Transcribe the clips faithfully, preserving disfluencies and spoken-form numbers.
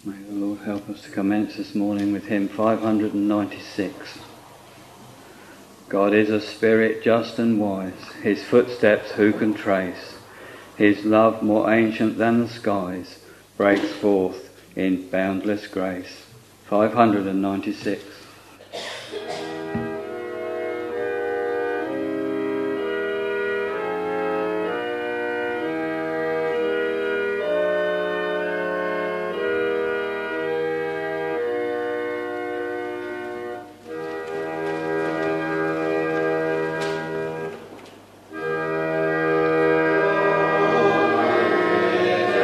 May the Lord help us to commence this morning with hymn five hundred ninety-six. God is a spirit just and wise, his footsteps who can trace? His love more ancient than the skies breaks forth in boundless grace. five hundred ninety-six.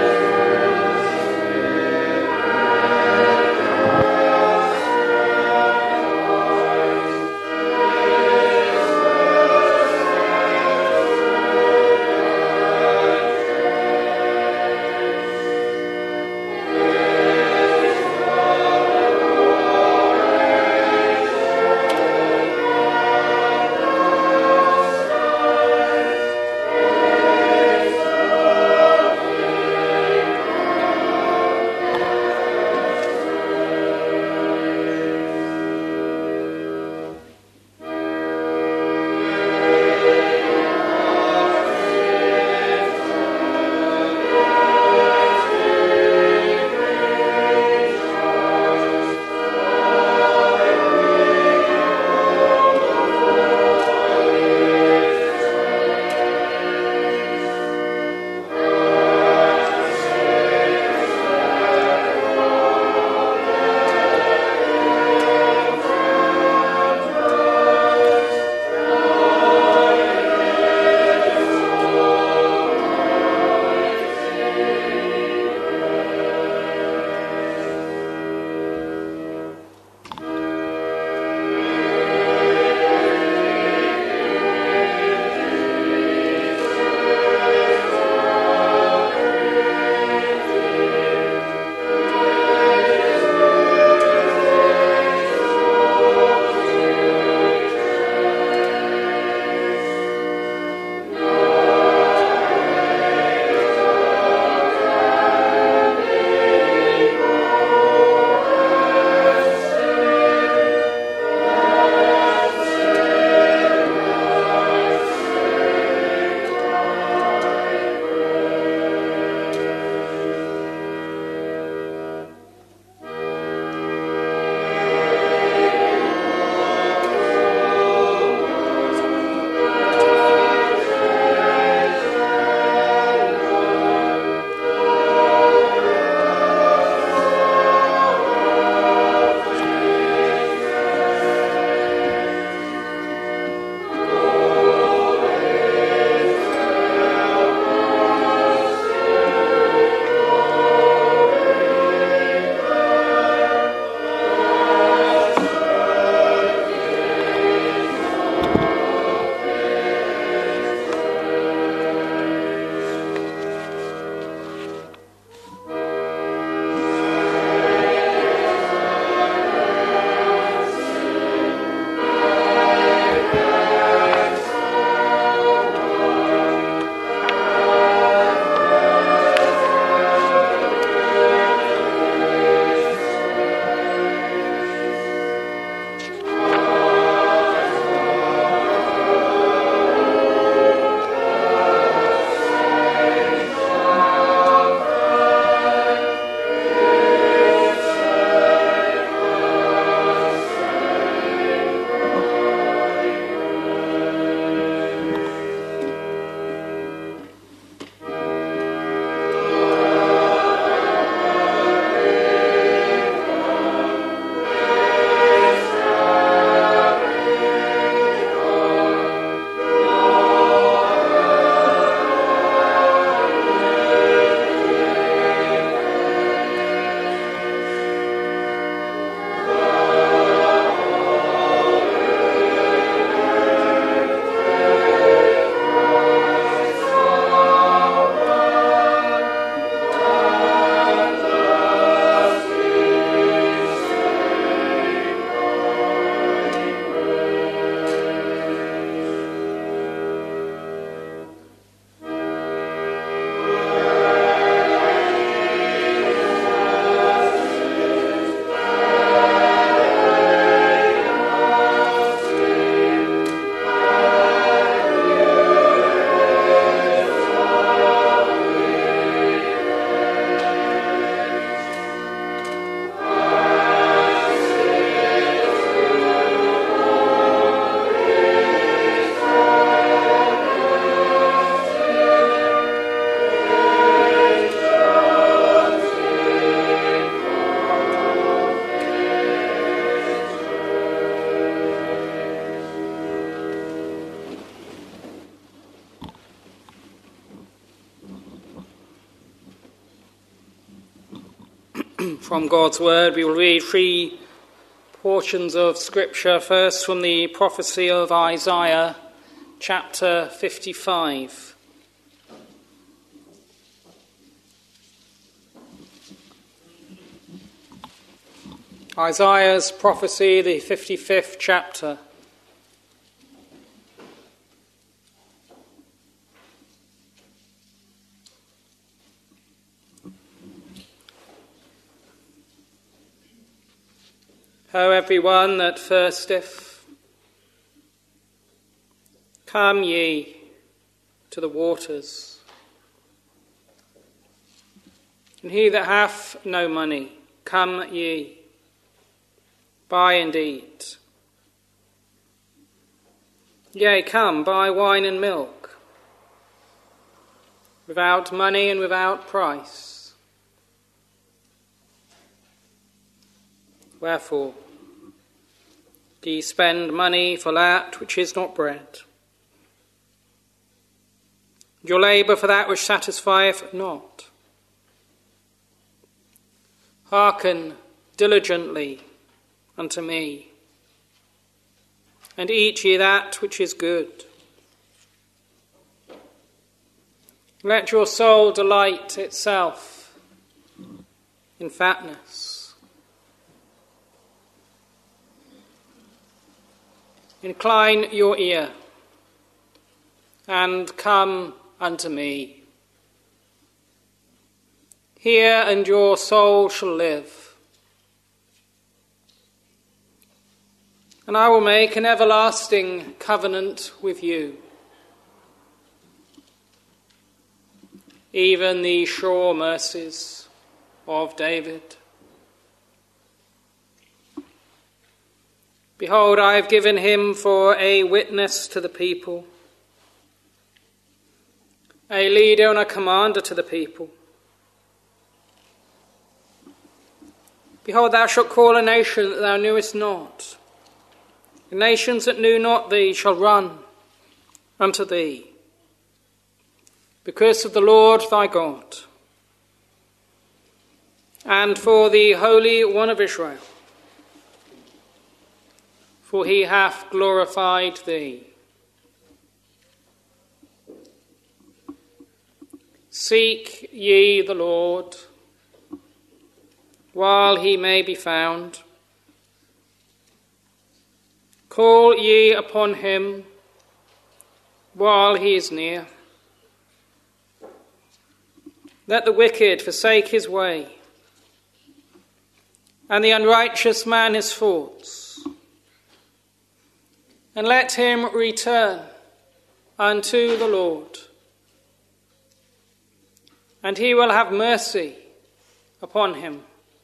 Amen. From God's word, we will read three portions of Scripture. First, from the prophecy of Isaiah, chapter fifty-five. Isaiah's prophecy, the fifty-fifth chapter. Ho, everyone that thirsteth, come ye to the waters. And he that hath no money, come ye, buy and eat. Yea, come, buy wine and milk, without money and without price. Wherefore, do ye spend money for that which is not bread? Your labour for that which satisfieth not? Hearken diligently unto me, and eat ye that which is good. Let your soul delight itself in fatness. Incline your ear, and come unto me. Hear, and your soul shall live. And I will make an everlasting covenant with you, even the sure mercies of David. Behold, I have given him for a witness to the people, a leader and a commander to the people. Behold, thou shalt call a nation that thou knewest not. The nations that knew not thee shall run unto thee, because of the Lord thy God, and for the Holy One of Israel. For he hath glorified thee. Seek ye the Lord while he may be found. Call ye upon him while he is near. Let the wicked forsake his way, and the unrighteous man his thoughts. And let him return unto the Lord, and he will have mercy upon him.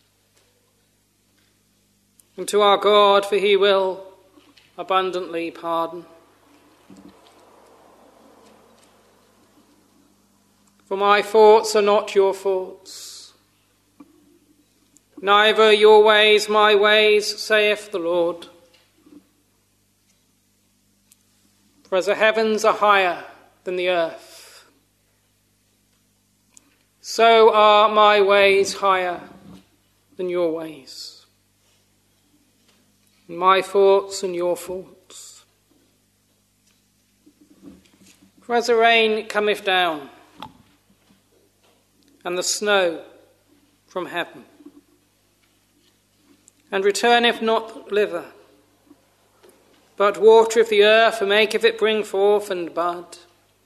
And to our God, for he will abundantly pardon. For my thoughts are not your thoughts, neither your ways my ways, saith the Lord. For as the heavens are higher than the earth, so are my ways higher than your ways, and my thoughts than your thoughts. For as the rain cometh down, and the snow from heaven, and returneth not thither, but watereth the earth, and maketh it bring forth and bud,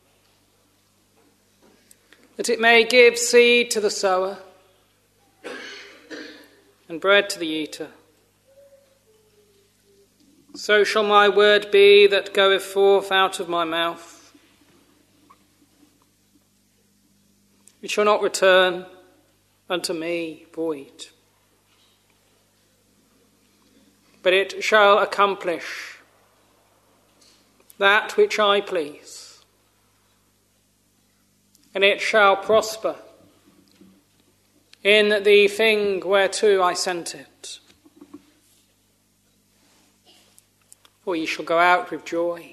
that it may give seed to the sower, and bread to the eater. So shall my word be that goeth forth out of my mouth. It shall not return unto me void, but it shall accomplish that which I please, and it shall prosper in the thing whereto I sent it. For ye shall go out with joy,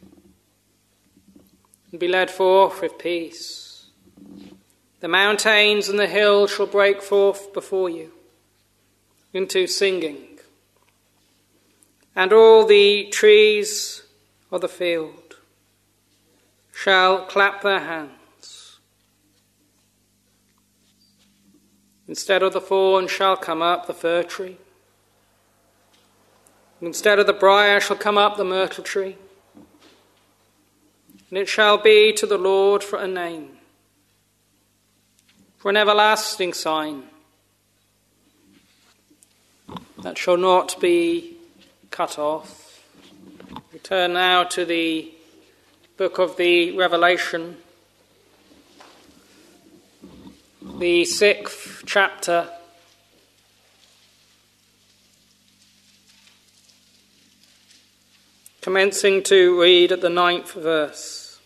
and be led forth with peace. The mountains and the hills shall break forth before you, into singing, and all the trees of the field shall clap their hands. Instead of the thorn shall come up the fir tree. Instead of the briar shall come up the myrtle tree. And it shall be to the Lord for a name, for an everlasting sign that shall not be cut off. We turn now to the book of the Revelation, the sixth chapter. Commencing to read at the ninth verse.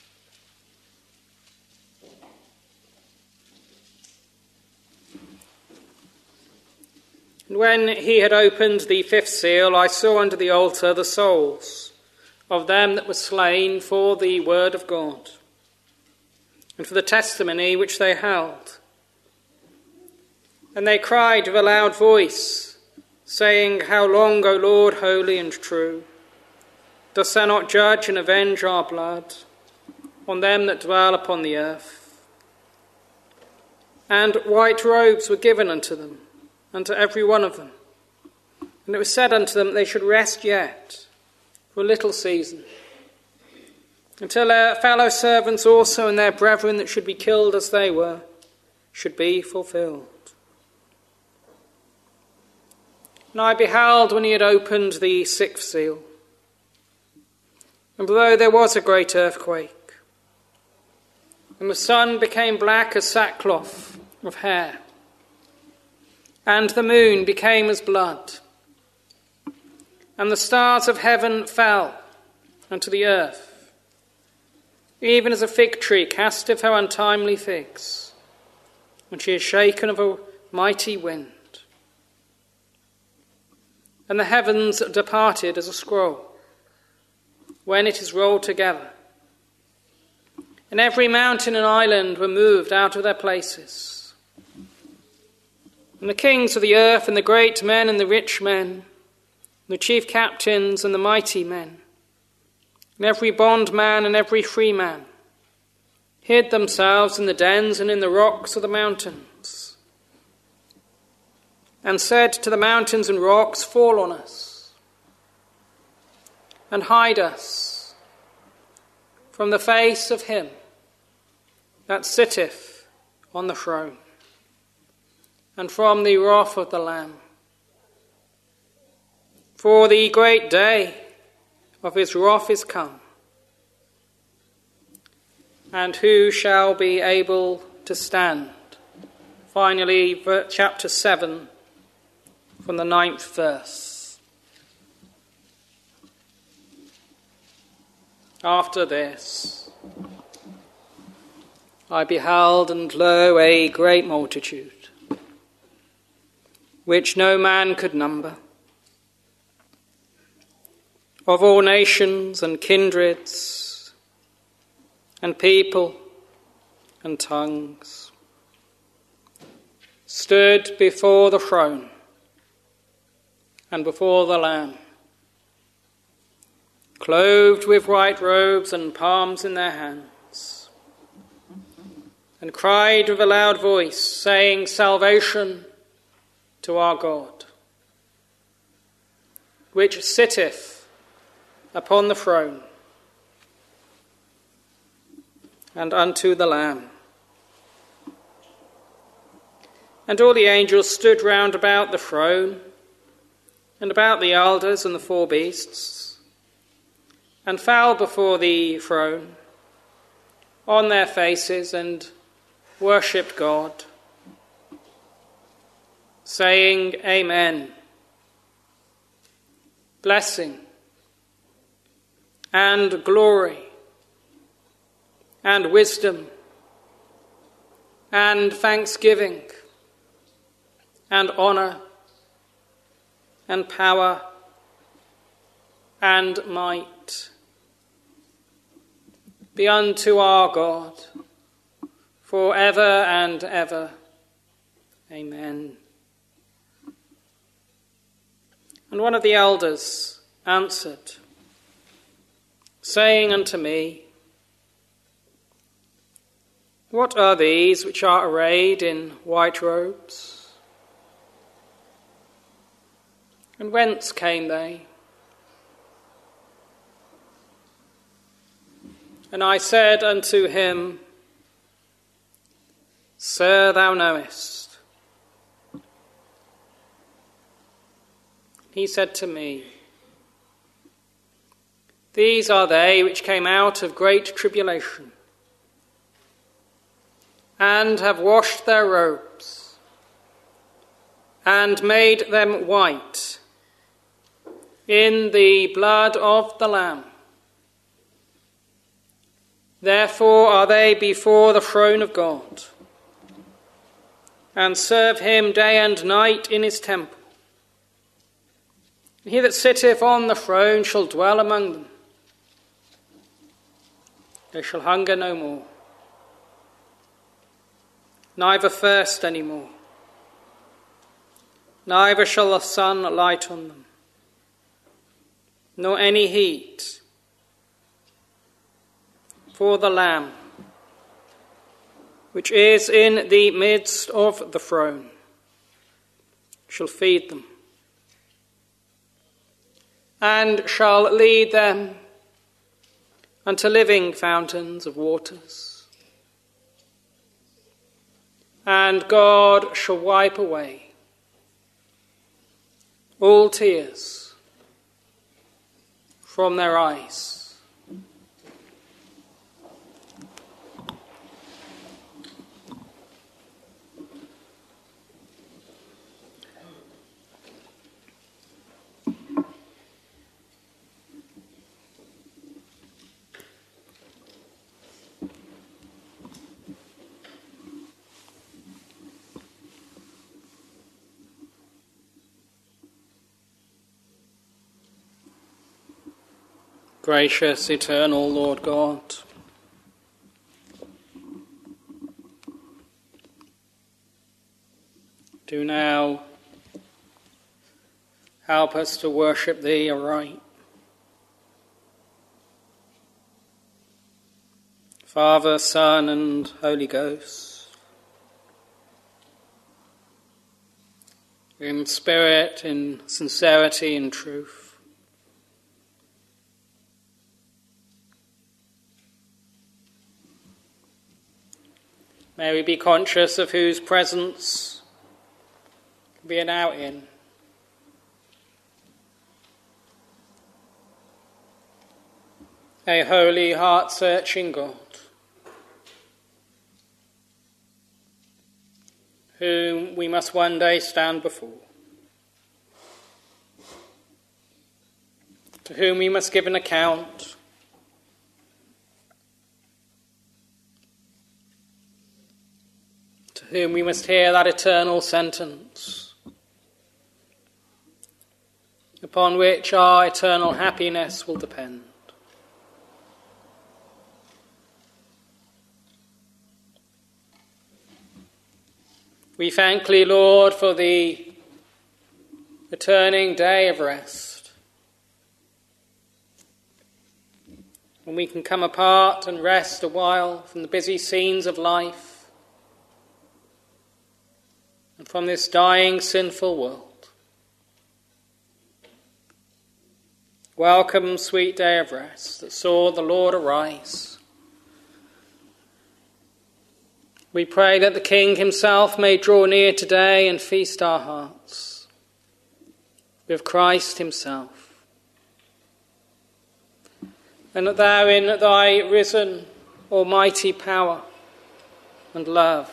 And when he had opened the fifth seal, I saw under the altar the souls of them that were slain for the word of God, and for the testimony which they held. And they cried with a loud voice, saying, How long, O Lord, holy and true, dost thou not judge and avenge our blood on them that dwell upon the earth? And white robes were given unto them, unto every one of them. And it was said unto them that they should rest yet for a little season, until their fellow servants also and their brethren that should be killed as they were should be fulfilled. And I beheld when he had opened the sixth seal, and below there was a great earthquake, and the sun became black as sackcloth of hair, and the moon became as blood, and the stars of heaven fell unto the earth, even as a fig tree casteth her untimely figs, when she is shaken of a mighty wind. And the heavens departed as a scroll, when it is rolled together. And every mountain and island were moved out of their places. And the kings of the earth, and the great men, and the rich men, and the chief captains, and the mighty men, and every bondman and every free man, hid themselves in the dens and in the rocks of the mountains, and said to the mountains and rocks, Fall on us, and hide us from the face of him that sitteth on the throne, and from the wrath of the Lamb. For the great day of his wrath is come, and who shall be able to stand? Finally, chapter seven, from the ninth verse. After this, I beheld, and lo, a great multitude, which no man could number, of all nations and kindreds and people and tongues, stood before the throne and before the Lamb, clothed with white robes and palms in their hands, and cried with a loud voice, saying, Salvation to our God, which sitteth upon the throne, and unto the Lamb. And all the angels stood round about the throne, and about the elders and the four beasts, and fell before the throne on their faces, and worshipped God, saying, Amen. Blessing and glory and wisdom and thanksgiving and honor and power and might be unto our God for ever and ever. Amen. And one of the elders answered, saying unto me, What are these which are arrayed in white robes? And whence came they? And I said unto him, Sir, thou knowest. He said to me, These are they which came out of great tribulation, and have washed their robes, and made them white in the blood of the Lamb. Therefore are they before the throne of God, and serve him day and night in his temple. And he that sitteth on the throne shall dwell among them. They shall hunger no more, neither thirst any more. Neither shall the sun light on them, nor any heat. For the Lamb, which is in the midst of the throne, shall feed them, and shall lead them unto living fountains of waters. And God shall wipe away all tears from their eyes. Gracious, eternal Lord God, do now help us to worship thee aright. Father, Son, and Holy Ghost, in spirit, in sincerity, and truth. May we be conscious of whose presence we are now in. A holy, heart-searching God, whom we must one day stand before, to whom we must give an account, to whom we must hear that eternal sentence, upon which our eternal happiness will depend. We thank thee, Lord, for the returning day of rest, when we can come apart and rest a while from the busy scenes of life, and from this dying, sinful world. Welcome, sweet day of rest that saw the Lord arise. We pray that the King himself may draw near today and feast our hearts with Christ himself. And that thou in thy risen almighty power and love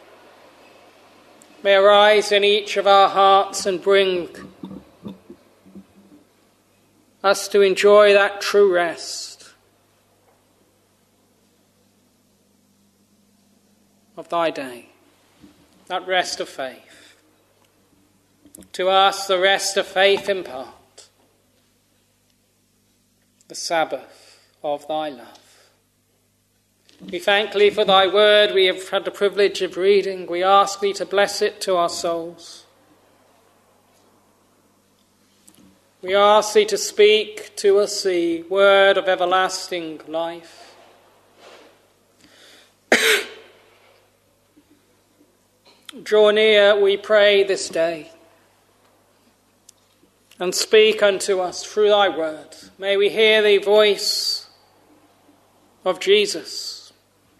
may arise in each of our hearts and bring us to enjoy that true rest of thy day, that rest of faith. To us the rest of faith impart, the Sabbath of thy love. We thank thee for thy word we have had the privilege of reading. We ask thee to bless it to our souls. We ask thee to speak to us the word of everlasting life. Draw near, we pray, this day, and speak unto us through thy word. May we hear the voice of Jesus.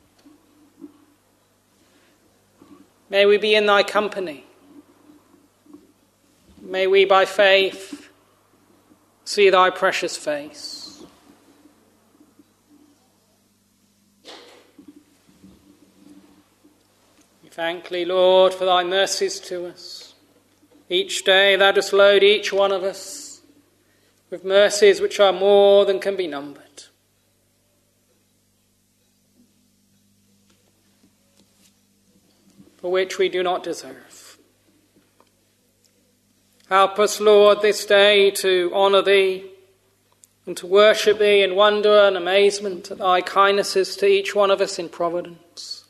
May we be in thy company. May we by faith see thy precious face. We thank thee, Lord, for thy mercies to us. Each day thou dost load each one of us with mercies which are more than can be numbered. For which we do not deserve. Help us, Lord, this day to honour thee and to worship thee in wonder and amazement at thy kindnesses to each one of us in providence.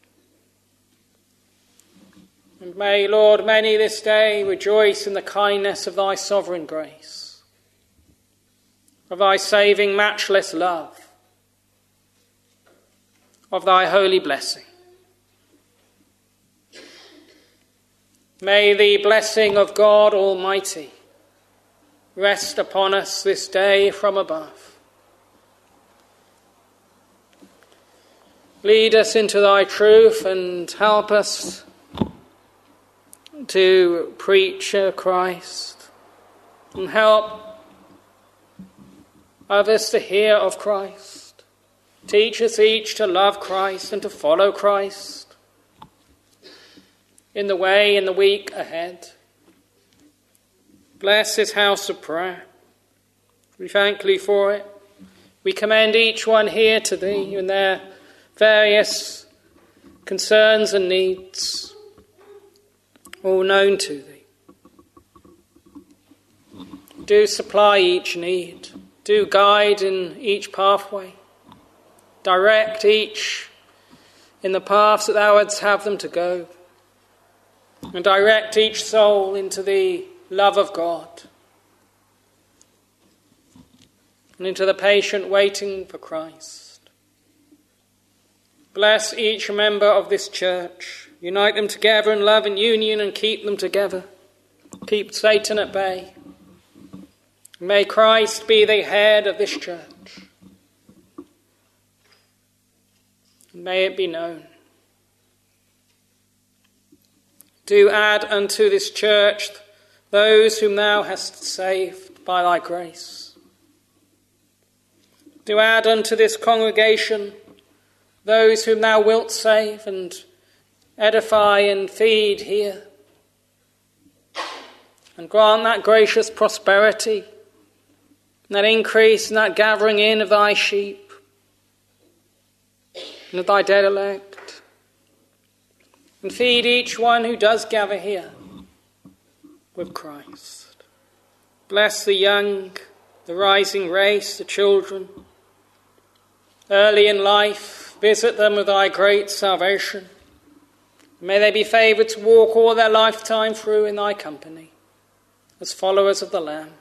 And may, Lord, many this day rejoice in the kindness of thy sovereign grace, of thy saving matchless love, of thy holy blessing. May the blessing of God Almighty rest upon us this day from above. Lead us into thy truth and help us to preach Christ, and help others to hear of Christ. Teach us each to love Christ and to follow Christ in the way in the week ahead. Bless this house of prayer. We thank thee for it. We commend each one here to thee in their various concerns and needs, all known to thee. Do supply each need. Do guide in each pathway. Direct each in the paths that thou wouldst have them to go. And direct each soul into the love of God and into the patient waiting for Christ. Bless each member of this church. Unite them together in love and union and keep them together. Keep Satan at bay. May Christ be the head of this church. May it be known. Do add unto this church those whom thou hast saved by thy grace. Do add unto this congregation those whom thou wilt save and edify and feed here. And grant that gracious prosperity, and that increase and that gathering in of thy sheep and of thy dead elect. And feed each one who does gather here with Christ. Bless the young, the rising race, the children. Early in life, visit them with thy great salvation. May they be favoured to walk all their lifetime through in thy company, as followers of the Lamb.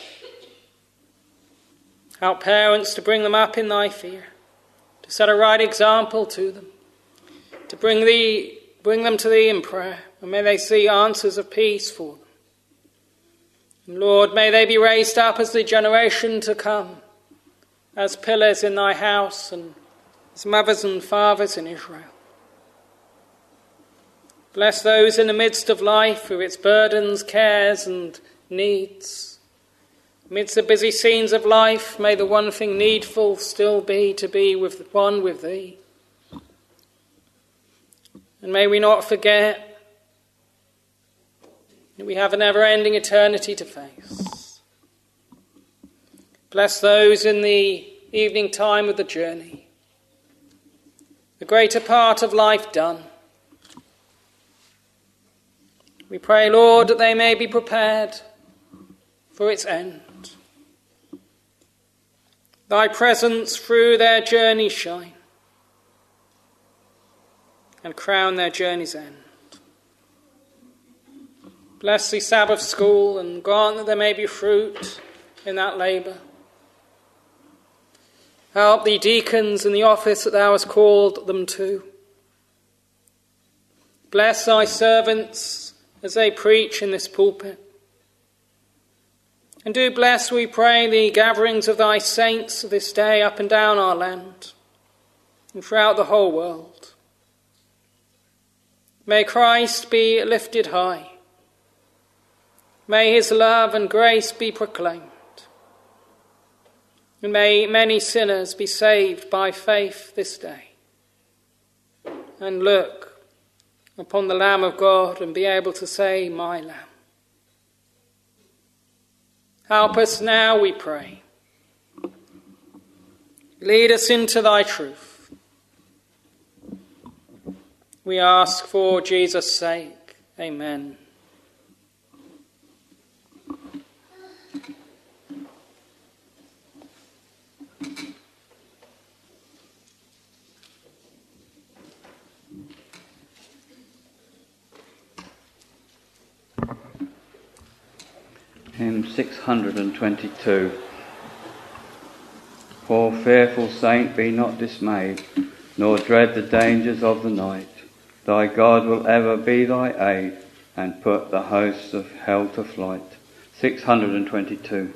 Help parents to bring them up in thy fear, to set a right example to them, to bring thee Bring them to thee in prayer, and may they see answers of peace for them. And Lord, may they be raised up as the generation to come, as pillars in thy house and as mothers and fathers in Israel. Bless those in the midst of life with its burdens, cares and needs. Amidst the busy scenes of life, may the one thing needful still be to be with one with thee. And may we not forget that we have a never-ending eternity to face. Bless those in the evening time of the journey. The greater part of life done. We pray, Lord, that they may be prepared for its end. Thy presence through their journey shine, and crown their journey's end. Bless the Sabbath school and grant that there may be fruit in that labour. Help the deacons in the office that thou hast called them to. Bless thy servants as they preach in this pulpit. And do bless, we pray, the gatherings of thy saints this day up and down our land and throughout the whole world. May Christ be lifted high. May his love and grace be proclaimed. And may many sinners be saved by faith this day. And look upon the Lamb of God and be able to say, my Lamb. Help us now, we pray. Lead us into thy truth. We ask for Jesus' sake. Amen. Hymn six hundred twenty-two. Poor fearful saint, be not dismayed, nor dread the dangers of the night. Thy God will ever be thy aid, and put the hosts of hell to flight. six hundred twenty-two.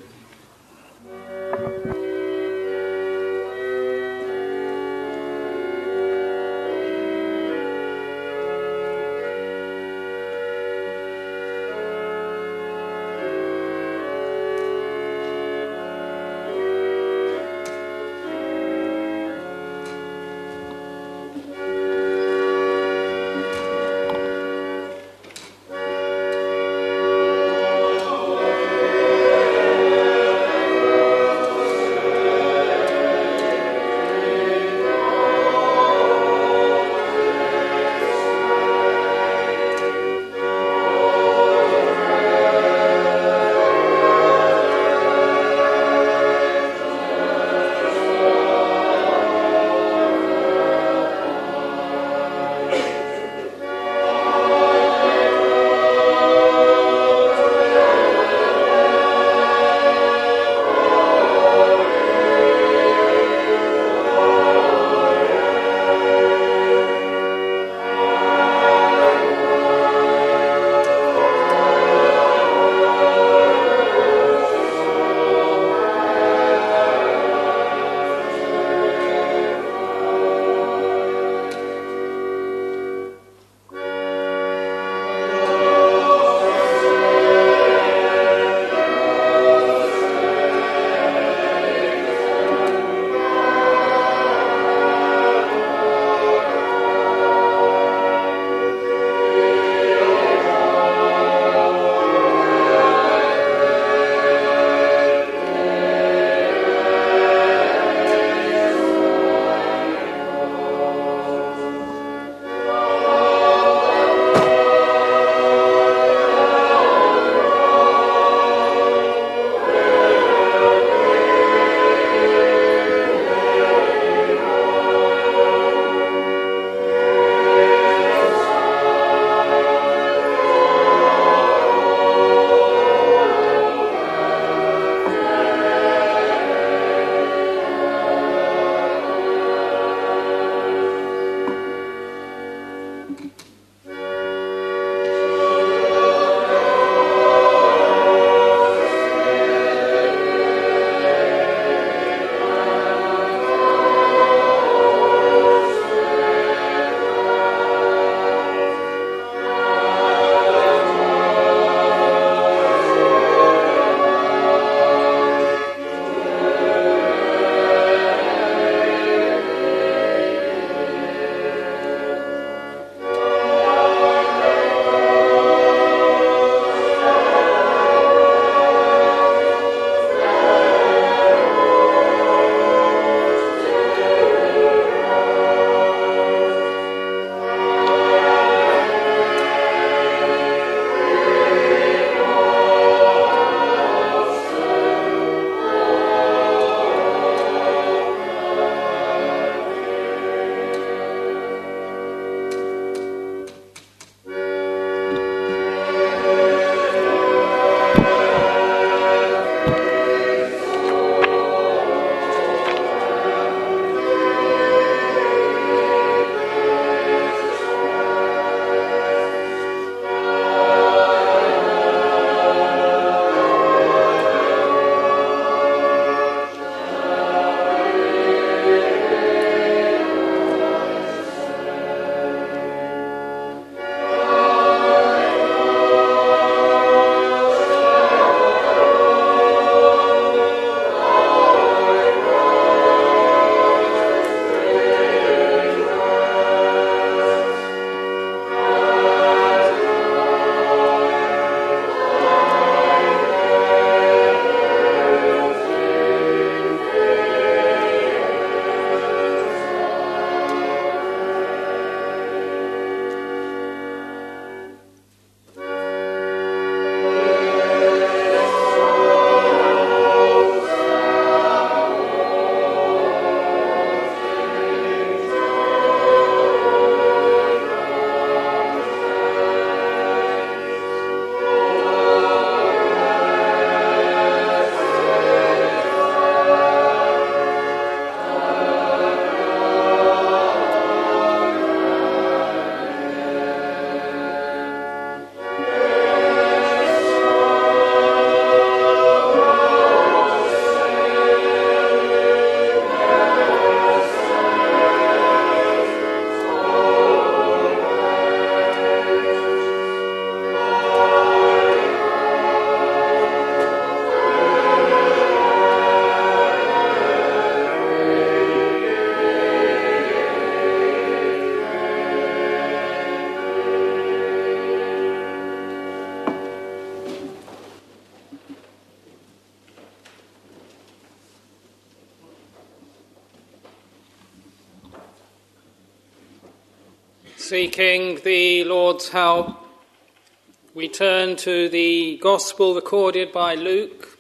Seeking the Lord's help, we turn to the Gospel recorded by Luke,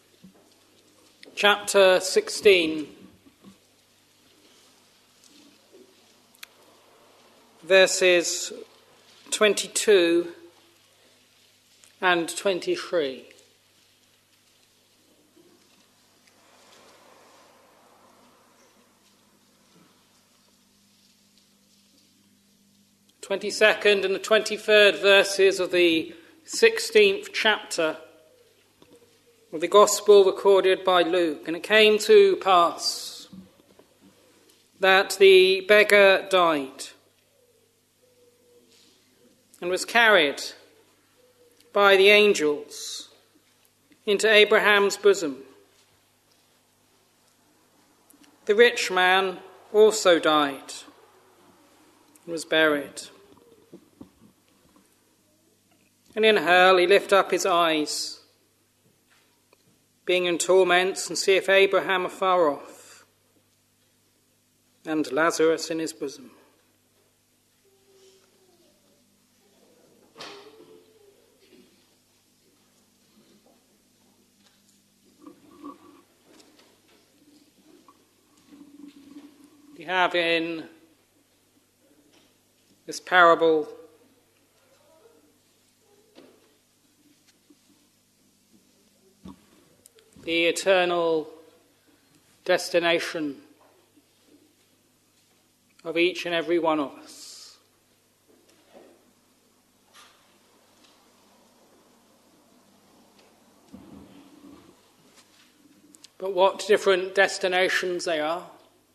chapter sixteen, verses twenty-two and twenty-three. twenty-second and the twenty-third verses of the sixteenth chapter of the Gospel recorded by Luke. And it came to pass that the beggar died and was carried by the angels into Abraham's bosom. The rich man also died and was buried. And in hell he lift up his eyes, being in torments, and seeth Abraham afar off, and Lazarus in his bosom. We have in this parable the eternal destination of each and every one of us. But what different destinations they are.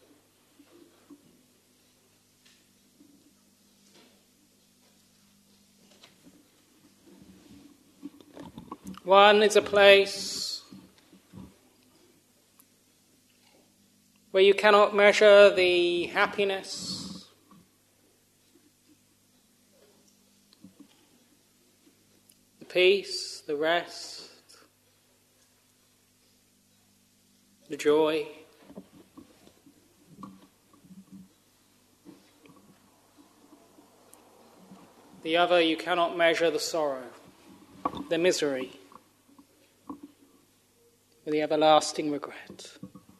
One is a place where you cannot measure the happiness, the peace, the rest, the joy. The other, you cannot measure the sorrow, the misery, or the everlasting regret.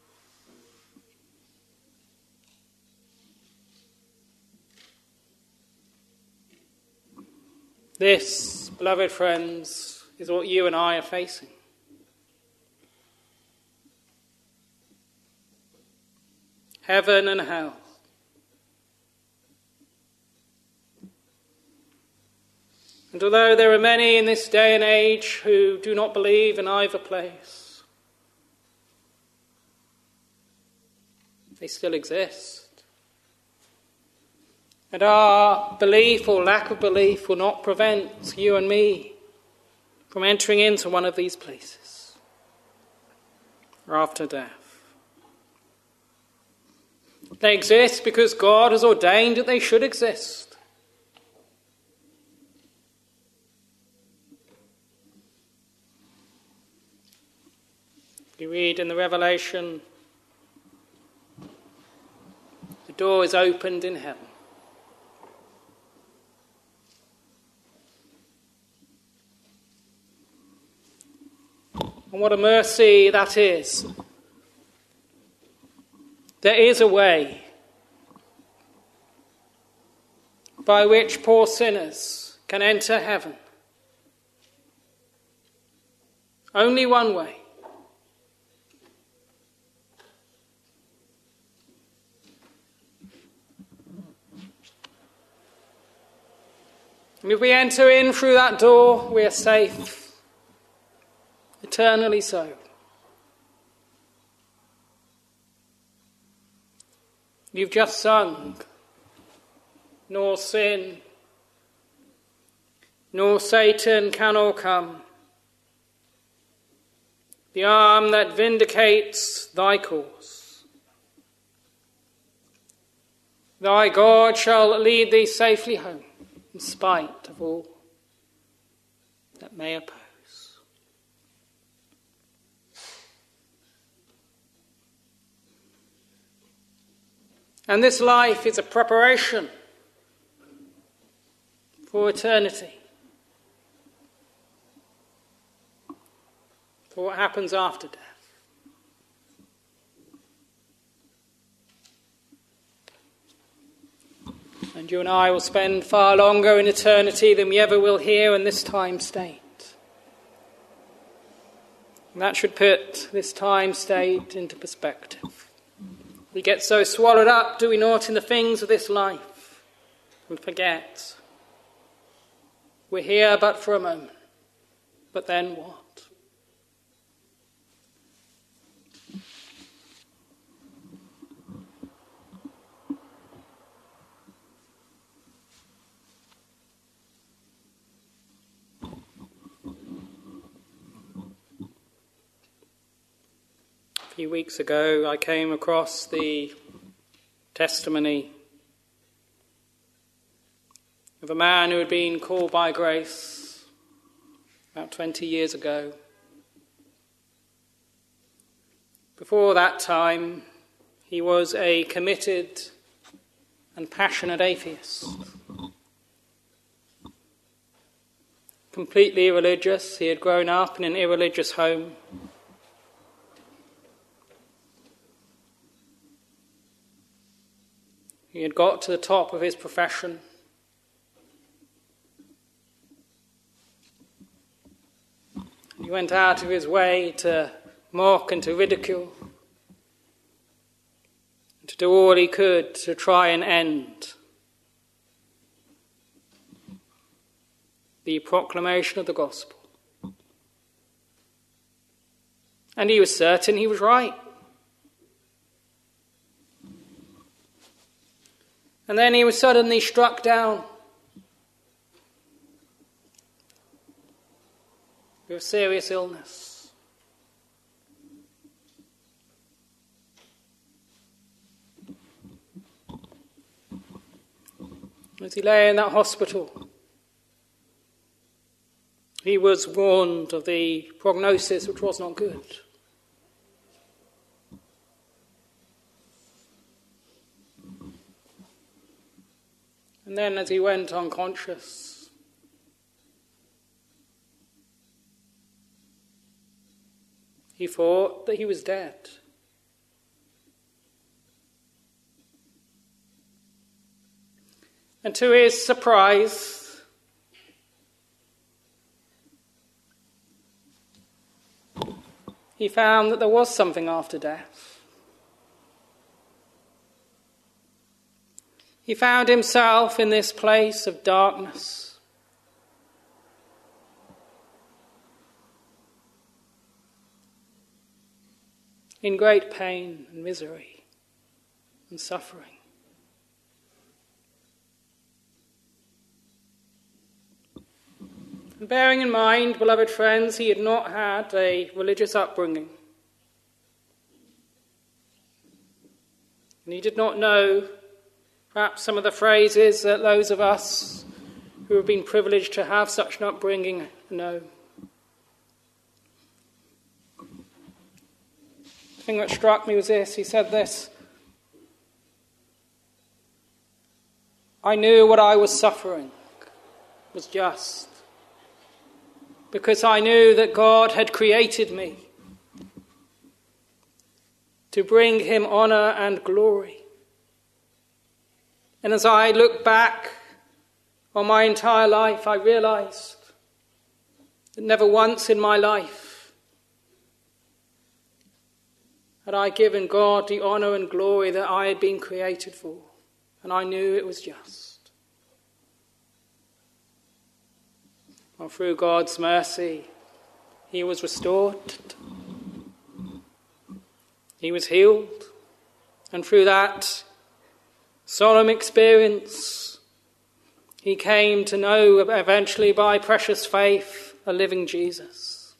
This, beloved friends, is what you and I are facing. Heaven and hell. And although there are many in this day and age who do not believe in either place, they still exist. And our belief or lack of belief will not prevent you and me from entering into one of these places or after death. They exist because God has ordained that they should exist. You read in the Revelation, the door is opened in heaven. And what a mercy that is. There is a way by which poor sinners can enter heaven. Only one way. And if we enter in through that door, we are safe. Eternally so. You've just sung, nor sin, nor Satan can overcome the arm that vindicates thy cause. Thy God shall lead thee safely home, in spite of all that may oppose. And this life is a preparation for eternity, for what happens after death. And you and I will spend far longer in eternity than we ever will here in this time state. And that should put this time state into perspective. We get so swallowed up, do we not, in the things of this life, and forget we're here but for a moment. But then what? A few weeks ago, I came across the testimony of a man who had been called by grace about twenty years ago. Before that time, he was a committed and passionate atheist. Completely irreligious. He had grown up in an irreligious home. He had got to the top of his profession. He went out of his way to mock and to ridicule, and to do all he could to try and end the proclamation of the gospel. And he was certain he was right. And then he was suddenly struck down with serious illness. As he lay in that hospital, he was warned of the prognosis, which was not good. And then as he went unconscious, he thought that he was dead. And to his surprise, he found that there was something after death. He found himself in this place of darkness. In great pain and misery and suffering. And bearing in mind, beloved friends, he had not had a religious upbringing. And he did not know perhaps some of the phrases that those of us who have been privileged to have such an upbringing know. The thing that struck me was this. He said this: I knew what I was suffering was just, because I knew that God had created me to bring him honor and glory. And as I look back on my entire life, I realized that never once in my life had I given God the honor and glory that I had been created for. And I knew it was just. Well, through God's mercy, he was restored. He was healed. And through that solemn experience, he came to know eventually by precious faith a living Jesus.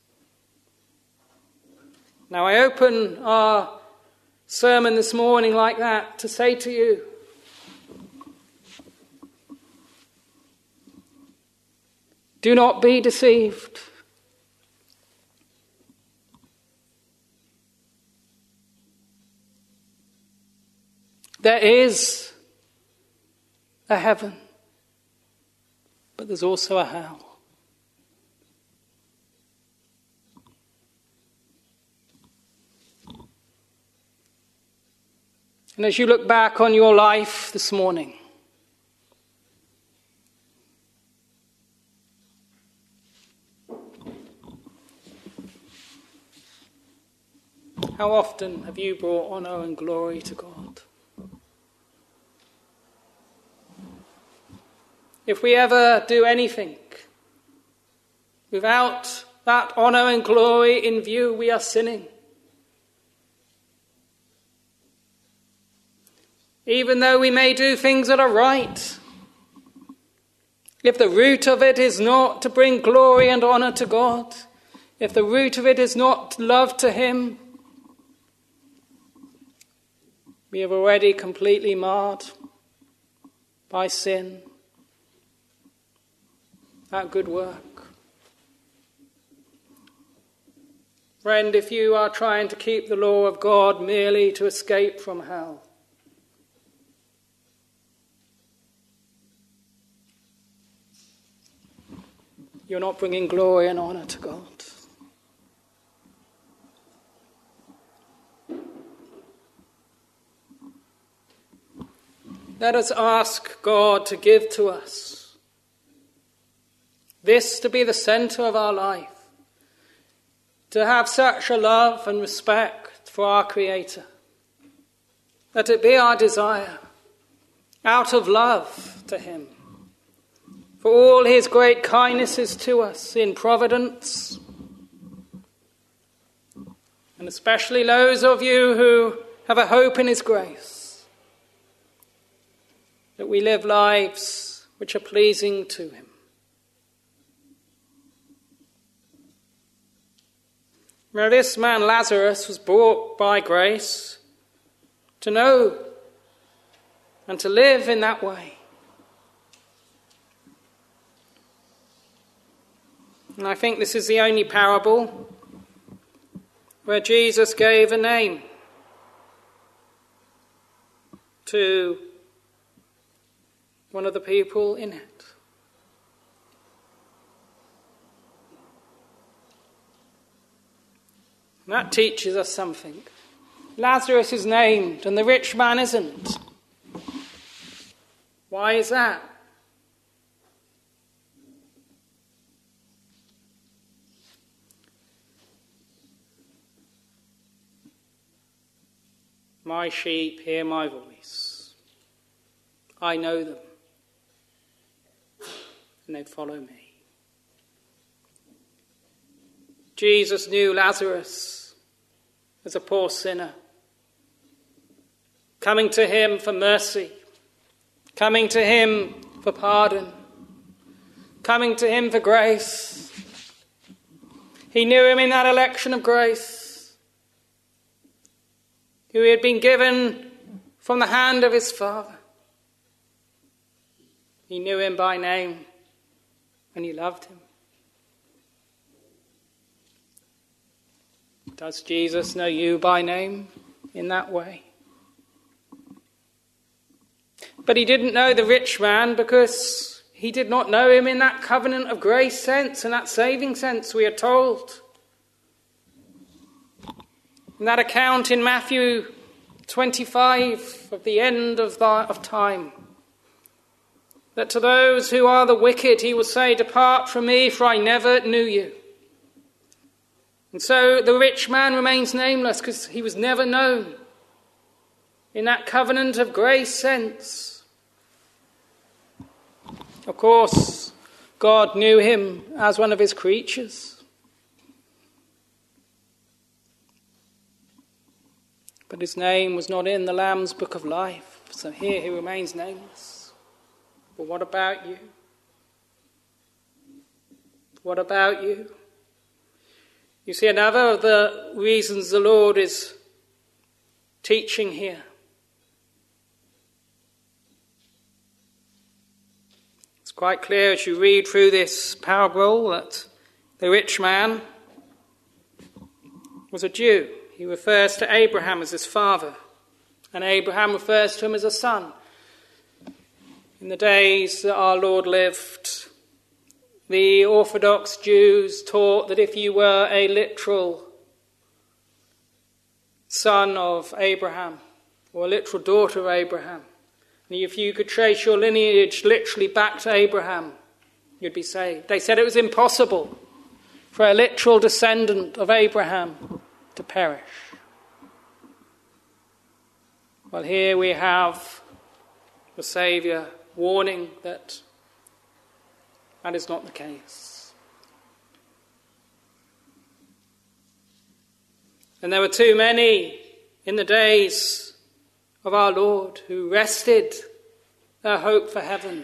Now I open our sermon this morning like that to say to you, do not be deceived. There is a heaven, but there's also a hell. And as you look back on your life this morning, how often have you brought honour and glory to God? If we ever do anything without that honour and glory in view, we are sinning. Even though we may do things that are right, if the root of it is not to bring glory and honour to God, if the root of it is not love to him, we have already completely marred by sin that good work. Friend, if you are trying to keep the law of God merely to escape from hell, you're not bringing glory and honour to God. Let us ask God to give to us this to be the centre of our life, to have such a love and respect for our Creator, that it be our desire, out of love to him, for all his great kindnesses to us in providence, and especially those of you who have a hope in his grace, that we live lives which are pleasing to him. Now, this man Lazarus was brought by grace to know and to live in that way. And I think this is the only parable where Jesus gave a name to one of the people in it. And that teaches us something. Lazarus is named and the rich man isn't. Why is that? My sheep hear my voice. I know them, and they follow me. Jesus knew Lazarus as a poor sinner, coming to him for mercy, coming to him for pardon, coming to him for grace. He knew him in that election of grace, who he had been given from the hand of his Father. He knew him by name, and he loved him. Does Jesus know you by name in that way? But he didn't know the rich man because he did not know him in that covenant of grace sense and that saving sense, we are told. In that account in Matthew twenty-five of the end of, the, of time, that to those who are the wicked he will say, "Depart from me, for I never knew you." And so the rich man remains nameless because he was never known in that covenant of grace sense. Of course, God knew him as one of his creatures. But his name was not in the Lamb's book of life, so here he remains nameless. But what about you? What about you? You see, another of the reasons the Lord is teaching here. It's quite clear as you read through this parable that the rich man was a Jew. He refers to Abraham as his father, and Abraham refers to him as a son. In the days that our Lord lived, The Orthodox Jews taught that if you were a literal son of Abraham or a literal daughter of Abraham, and if you could trace your lineage literally back to Abraham, you'd be saved. They said it was impossible for a literal descendant of Abraham to perish. Well, here we have the Saviour warning that that is not the case. And there were too many in the days of our Lord who rested their hope for heaven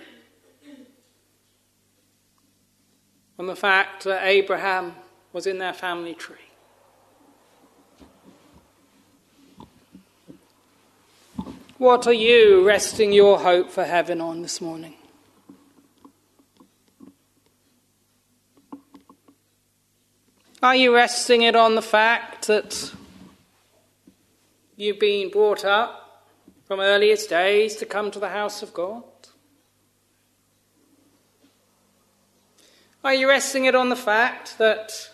on the fact that Abraham was in their family tree. What are you resting your hope for heaven on this morning? Are you resting it on the fact that you've been brought up from earliest days to come to the house of God? Are you resting it on the fact that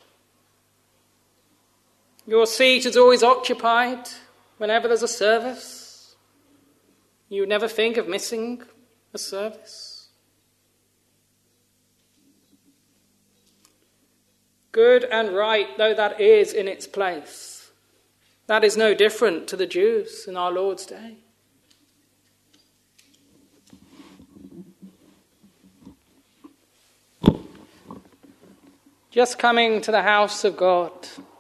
your seat is always occupied whenever there's a service? You would never think of missing a service? Good and right though that is in its place, that is no different to the Jews in our Lord's day. Just coming to the house of God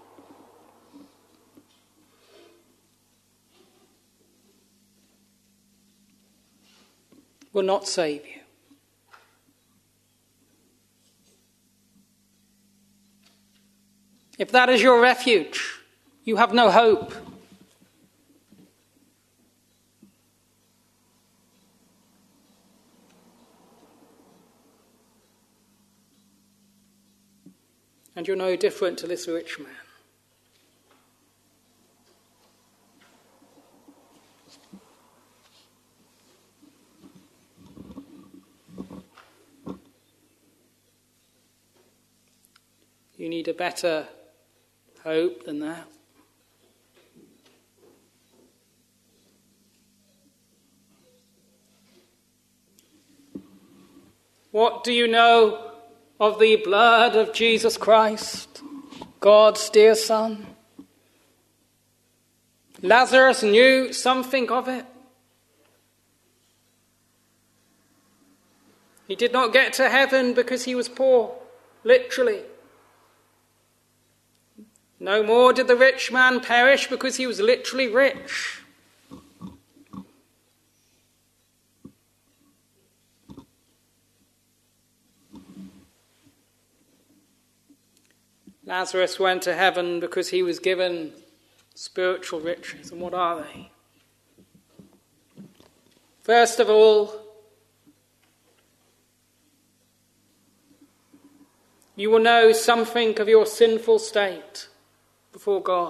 will not save you. If that is your refuge, you have no hope. And you're no different to this rich man. You need a better hope than that. What do you know of the blood of Jesus Christ, God's dear Son? Lazarus knew something of it. He did not get to heaven because he was poor, literally. No more did the rich man perish because he was literally rich. Lazarus went to heaven because he was given spiritual riches. And what are they? First of all, you will know something of your sinful state before God.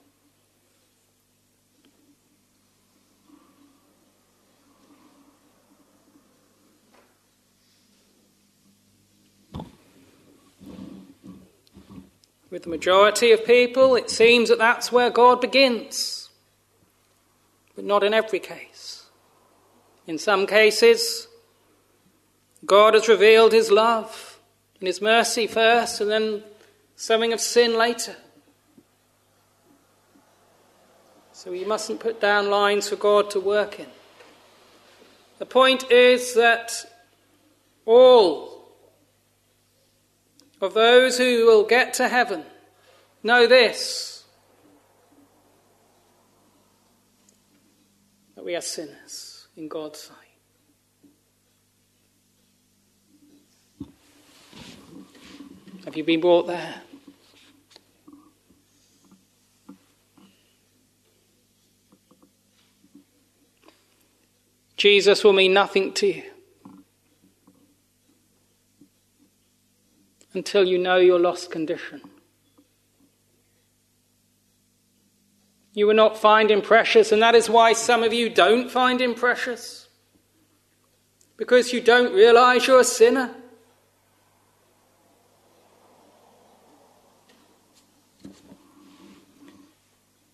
With the majority of people, it seems that that's where God begins, but not in every case. In some cases, God has revealed his love and his mercy first, and then something of sin later. So you mustn't put down lines for God to work in. The point is that all of those who will get to heaven know this, that we are sinners in God's sight. Have you been brought there? Jesus will mean nothing to you until you know your lost condition. You will not find him precious, and that is why some of you don't find him precious, because you don't realize you're a sinner.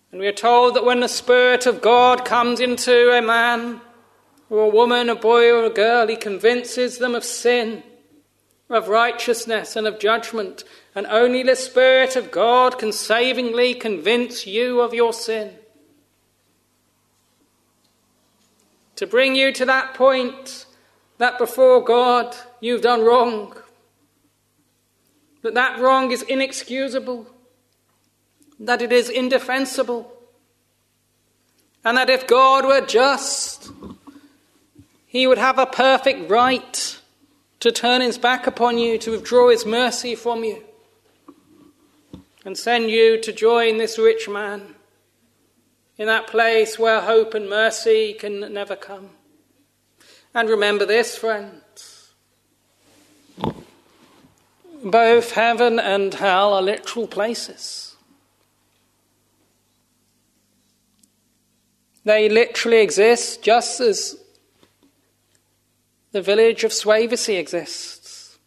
And we are told that when the Spirit of God comes into a man or a woman, a boy or a girl, he convinces them of sin, of righteousness and of judgment. And only the Spirit of God can savingly convince you of your sin. To bring you to that point that before God you've done wrong, that that wrong is inexcusable, that it is indefensible, and that if God were just, he would have a perfect right to turn his back upon you, to withdraw his mercy from you, and send you to join this rich man in that place where hope and mercy can never come. And remember this, friends, both heaven and hell are literal places. They literally exist just as the village of Swavesey exists.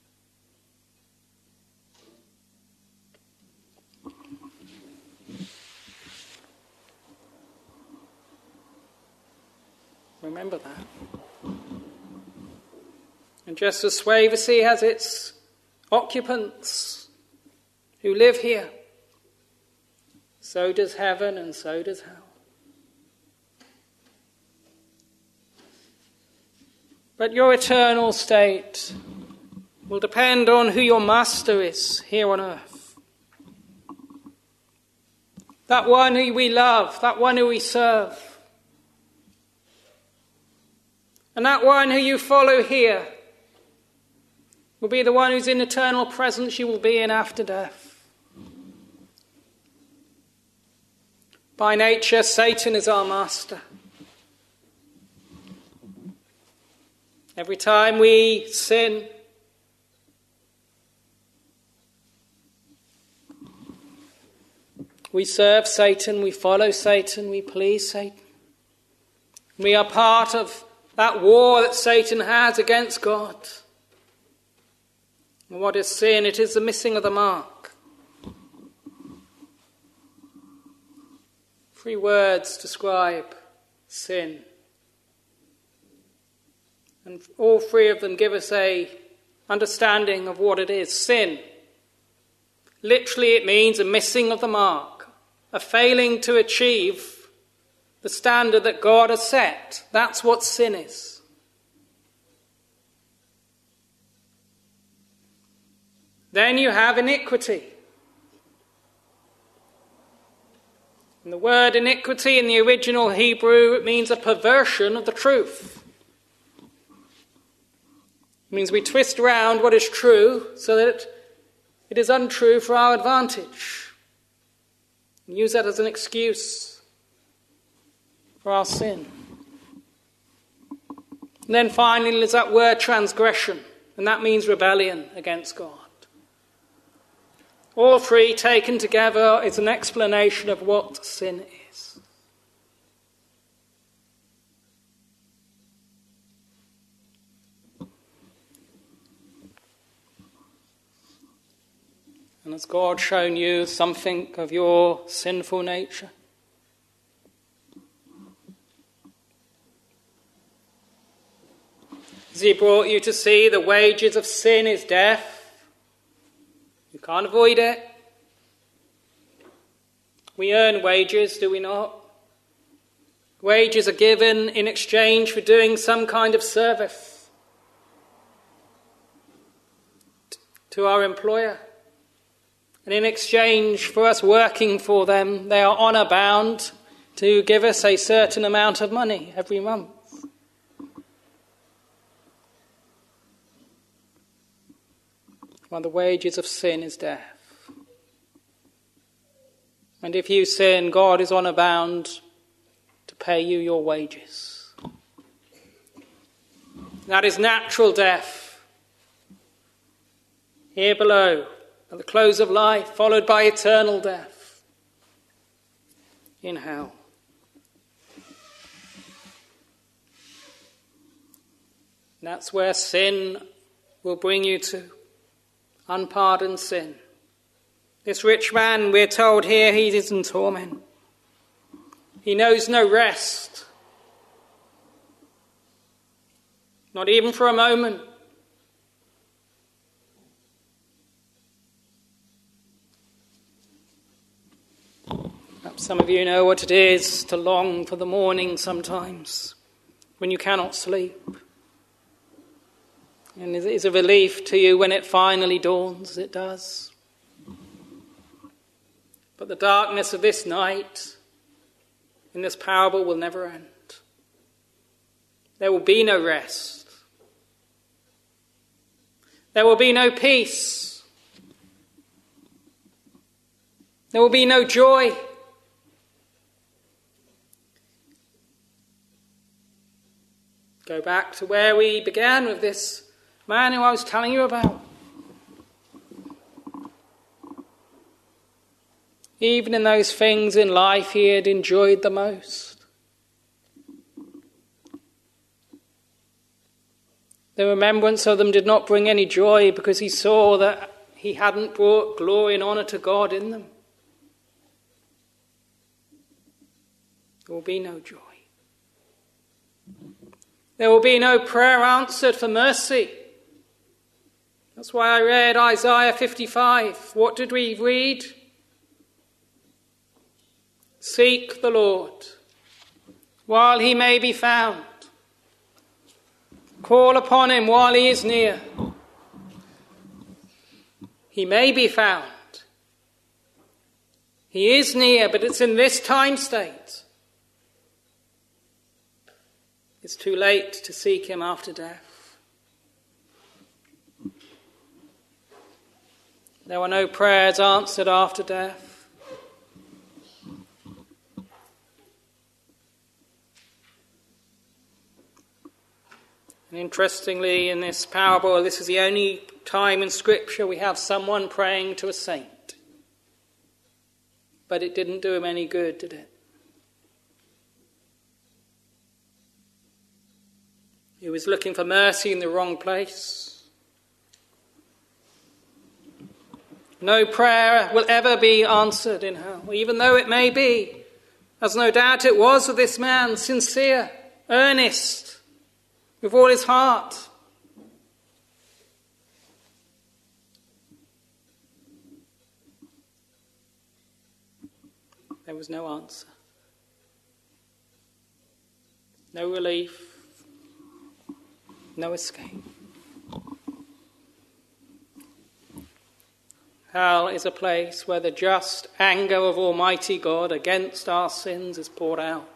Remember that. And just as Swavesey has its occupants who live here, so does heaven and so does hell. But your eternal state will depend on who your master is here on earth. That one who we love, that one who we serve. And that one who you follow here will be the one whose in eternal presence you will be in after death. By nature, Satan is our master. Every time we sin, we serve Satan, we follow Satan, we please Satan. We are part of that war that Satan has against God. And what is sin? It is the missing of the mark. Three words describe sin. And all three of them give us a understanding of what it is. Sin. Literally it means a missing of the mark, a failing to achieve the standard that God has set. That's what sin is. Then you have iniquity. And the word iniquity in the original Hebrew, it means a perversion of the truth. It means we twist around what is true so that it is untrue for our advantage. And use that as an excuse for our sin. And then finally there's that word transgression, and that means rebellion against God. All three taken together is an explanation of what sin is. And has God shown you something of your sinful nature? Has he brought you to see the wages of sin is death? You can't avoid it. We earn wages, do we not? Wages are given in exchange for doing some kind of service to our employer. And in exchange for us working for them, they are honour bound to give us a certain amount of money every month. Well, the wages of sin is death. And if you sin, God is honour bound to pay you your wages. That is natural death here below, at the close of life, followed by eternal death in hell. And that's where sin will bring you to, unpardoned sin. This rich man, we're told here, he is in torment. He knows no rest, not even for a moment. Perhaps some of you know what it is to long for the morning sometimes, when you cannot sleep. And it is a relief to you when it finally dawns, as it does. But the darkness of this night in this parable will never end. There will be no rest. There will be no peace. There will be no joy. Go back to where we began with this man who I was telling you about. Even in those things in life he had enjoyed the most, the remembrance of them did not bring any joy, because he saw that he hadn't brought glory and honour to God in them. There will be no joy. There will be no prayer answered for mercy. That's why I read Isaiah fifty-five. What did we read? Seek the Lord while he may be found. Call upon him while he is near. He may be found. He is near, but it's in this time state. It's too late to seek him after death. There were no prayers answered after death. And interestingly, in this parable, this is the only time in Scripture we have someone praying to a saint. But it didn't do him any good, did it? He was looking for mercy in the wrong place. No prayer will ever be answered in hell, even though it may be, as no doubt it was of this man, sincere, earnest, with all his heart. There was no answer, no relief, no escape. Hell is a place where the just anger of Almighty God against our sins is poured out.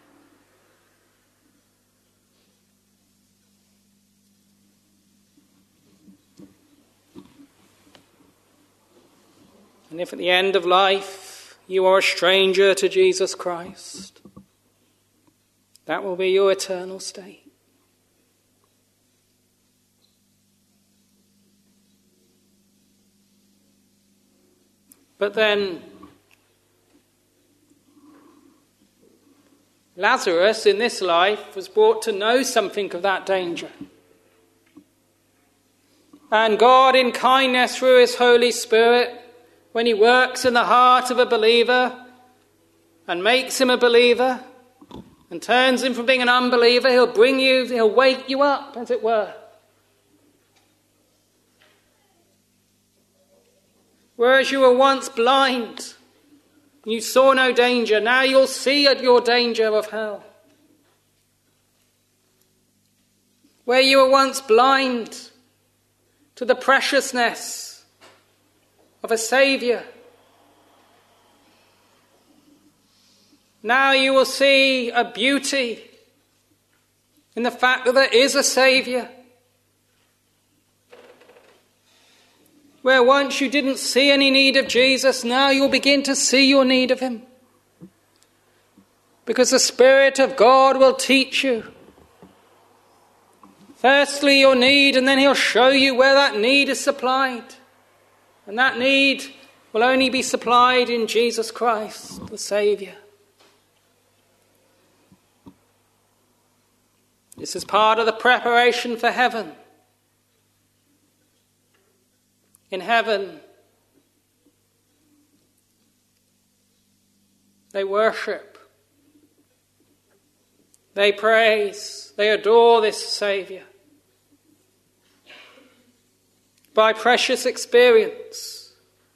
And if at the end of life you are a stranger to Jesus Christ, that will be your eternal state. But then Lazarus in this life was brought to know something of that danger. And God in kindness through his Holy Spirit, when he works in the heart of a believer and makes him a believer and turns him from being an unbeliever, he'll bring you, he'll wake you up, as it were. Whereas you were once blind, you saw no danger, now you'll see at your danger of hell. Where you were once blind to the preciousness of a Saviour, now you will see a beauty in the fact that there is a Saviour. Where once you didn't see any need of Jesus, now you'll begin to see your need of him. Because the Spirit of God will teach you. Firstly, your need, and then he'll show you where that need is supplied. And that need will only be supplied in Jesus Christ, the Saviour. This is part of the preparation for heaven. In heaven, they worship They praise, they adore this Saviour. By precious experience,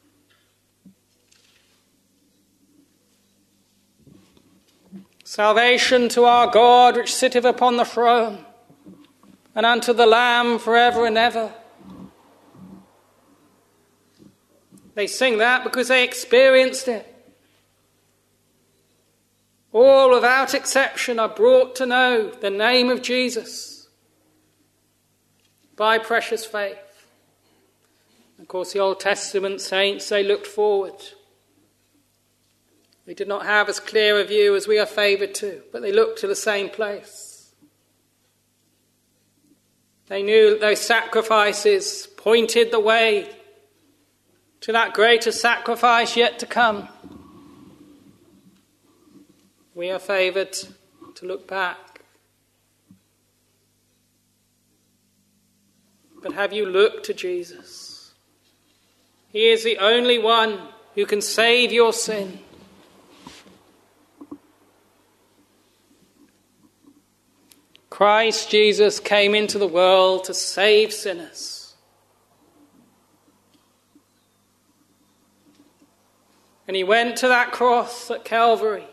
salvation to our God which sitteth upon the throne, and unto the Lamb for ever and ever. They sing that because they experienced it. All without exception are brought to know the name of Jesus by precious faith. Of course, the Old Testament saints, they looked forward. They did not have as clear a view as we are favoured to, but they looked to the same place. They knew that those sacrifices pointed the way to that greater sacrifice yet to come. We are favoured to look back. But have you looked to Jesus? He is the only one who can save your sin. Christ Jesus came into the world to save sinners. And he went to that cross at Calvary.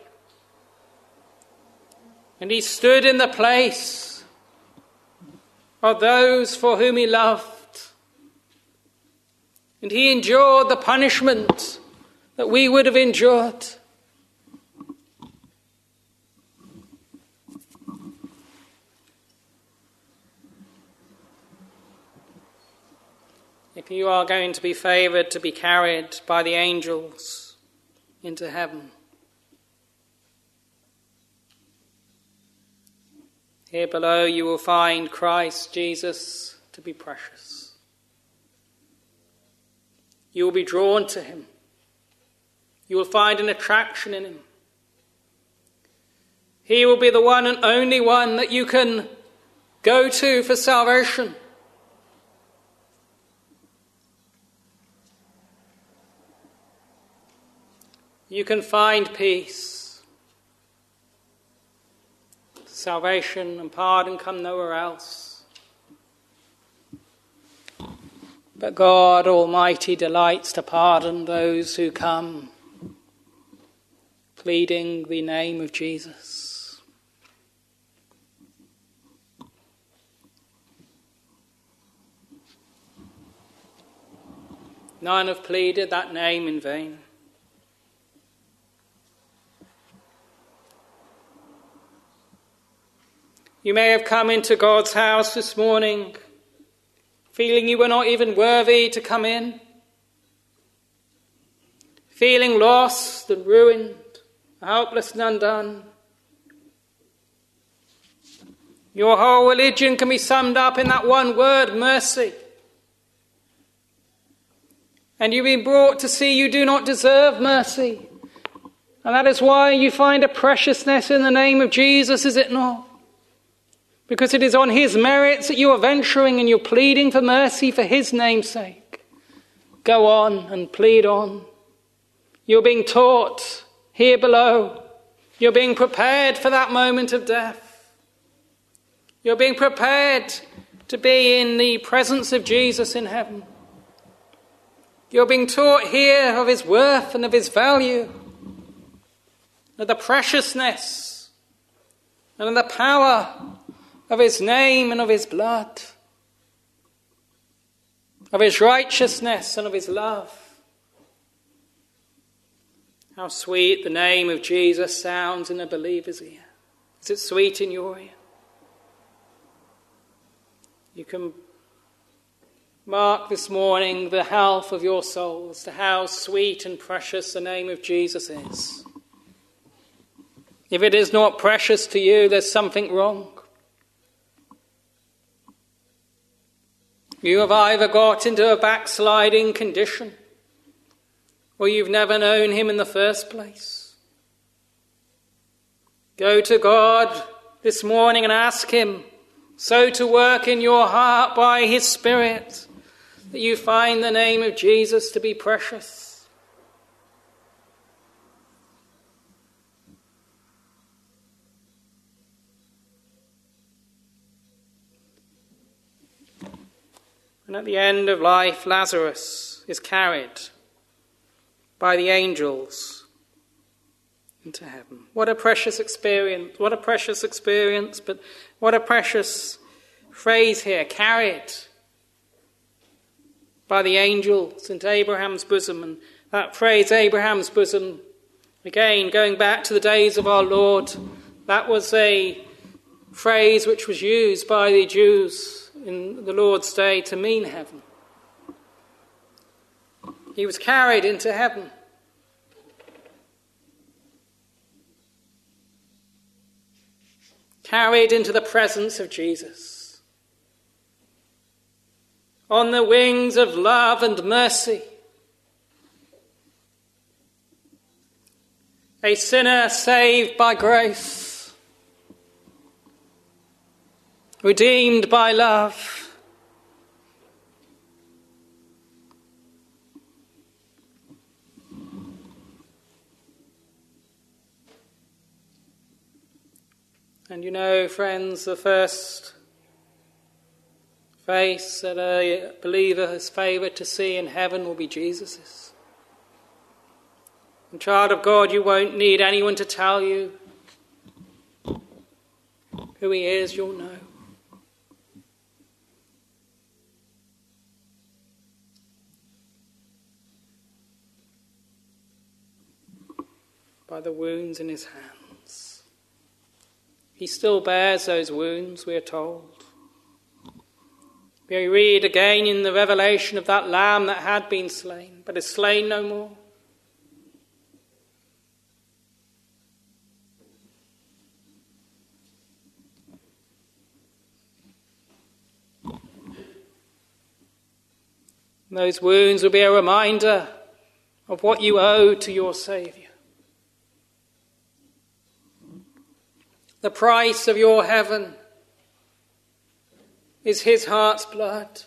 And he stood in the place of those for whom he loved. And he endured the punishment that we would have endured. If you are going to be favoured to be carried by the angels into heaven, here below you will find Christ Jesus to be precious. You will be drawn to him. You will find an attraction in him. He will be the one and only one that you can go to for salvation. You can find peace. Salvation and pardon come nowhere else. But God Almighty delights to pardon those who come, pleading the name of Jesus. None have pleaded that name in vain. You may have come into God's house this morning feeling you were not even worthy to come in, feeling lost and ruined, helpless and undone. Your whole religion can be summed up in that one word, mercy. And you've been brought to see you do not deserve mercy. And that is why you find a preciousness in the name of Jesus, is it not? Because it is on his merits that you are venturing and you're pleading for mercy for his name's sake. Go on and plead on. You're being taught here below. You're being prepared for that moment of death. You're being prepared to be in the presence of Jesus in heaven. You're being taught here of his worth and of his value, of the preciousness and of the power of his name and of his blood, of his righteousness and of his love. How sweet the name of Jesus sounds in a believer's ear. Is it sweet in your ear? You can mark this morning the health of your souls, to how sweet and precious the name of Jesus is. If it is not precious to you, there's something wrong. You have either got into a backsliding condition, or you've never known him in the first place. Go to God this morning and ask him so to work in your heart by his Spirit that you find the name of Jesus to be precious. And at the end of life, Lazarus is carried by the angels into heaven. What a precious experience, what a precious experience, but what a precious phrase here, carried by the angels into Abraham's bosom. And that phrase, Abraham's bosom, again, going back to the days of our Lord, that was a phrase which was used by the Jews in the Lord's day to mean heaven. He was carried into heaven. Carried into the presence of Jesus. On the wings of love and mercy. A sinner saved by grace. Redeemed by love. And you know, friends, the first face that a believer is favoured to see in heaven will be Jesus's. And child of God, you won't need anyone to tell you who he is, you'll know. By the wounds in his hands. He still bears those wounds, we are told. We read again in the revelation of that lamb that had been slain, but is slain no more. Those wounds will be a reminder of what you owe to your Saviour. The price of your heaven is his heart's blood.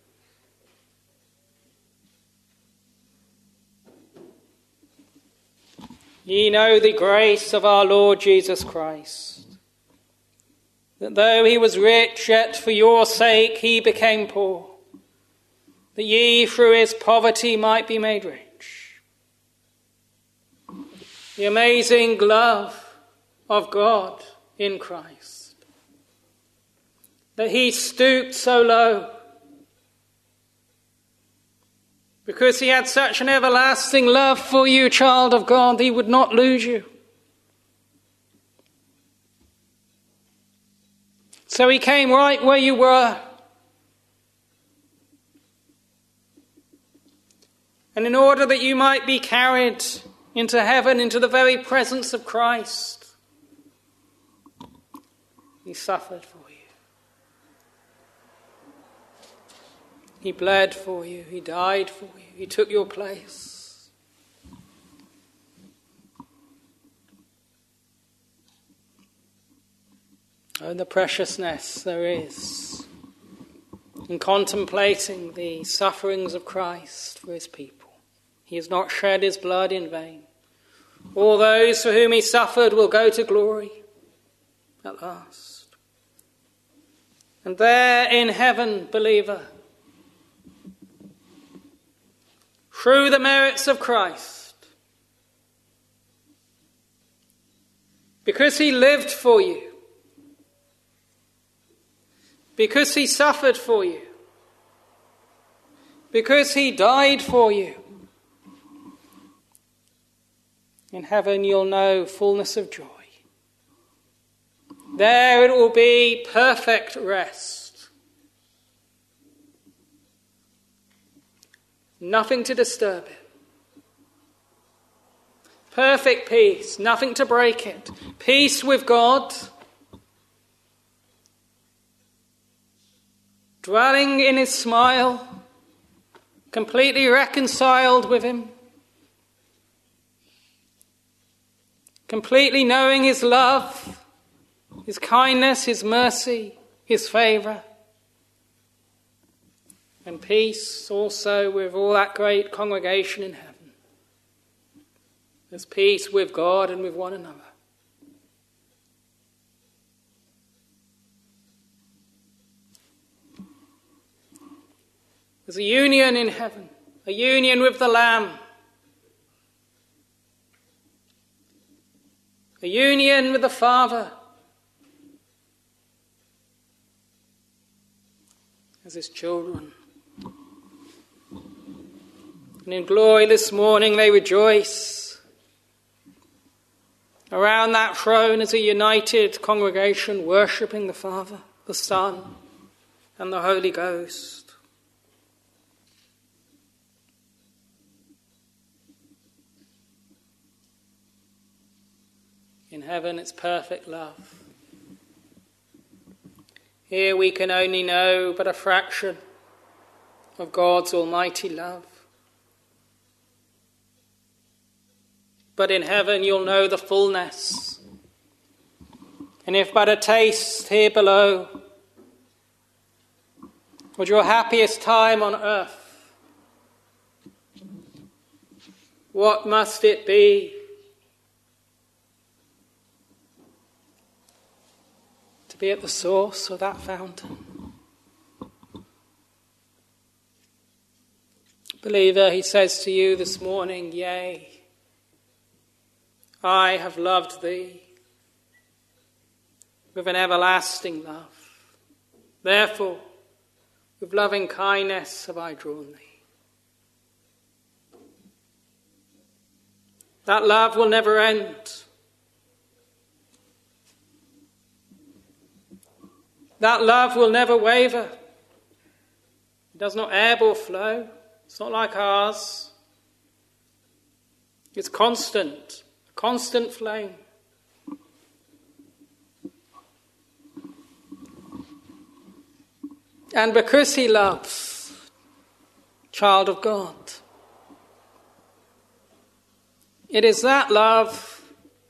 Ye know the grace of our Lord Jesus Christ, that though he was rich, yet for your sake he became poor, that ye through his poverty might be made rich. The amazing love of God in Christ, that he stooped so low because he had such an everlasting love for you, child of God, he would not lose you. So he came right where you were. And in order that you might be carried into heaven, into the very presence of Christ, he suffered for you. He bled for you. He died for you. He took your place. Oh, the preciousness there is in contemplating the sufferings of Christ for his people. He has not shed his blood in vain. All those for whom he suffered will go to glory at last. And there in heaven, believer, through the merits of Christ, because he lived for you, because he suffered for you, because he died for you, in heaven you'll know fullness of joy. There it will be perfect rest. Nothing to disturb it. Perfect peace, nothing to break it. Peace with God. Dwelling in his smile. Completely reconciled with him. Completely knowing his love. His kindness, his mercy, his favour. And peace also with all that great congregation in heaven. There's peace with God and with one another. There's a union in heaven, a union with the Lamb, a union with the Father as his children. And in glory this morning they rejoice around that throne as a united congregation worshipping the Father, the Son, and the Holy Ghost. In heaven it's perfect love. Here we can only know but a fraction of God's almighty love. But in heaven you'll know the fullness. And if but a taste here below was your happiest time on earth, what must it be to be at the source of that fountain? Believer, he says to you this morning, yea, I have loved thee with an everlasting love. Therefore, with loving kindness have I drawn thee. That love will never end. That love will never waver. It does not ebb or flow. It's not like ours. It's constant. Constant flame. And because he loves, child of God, it is that love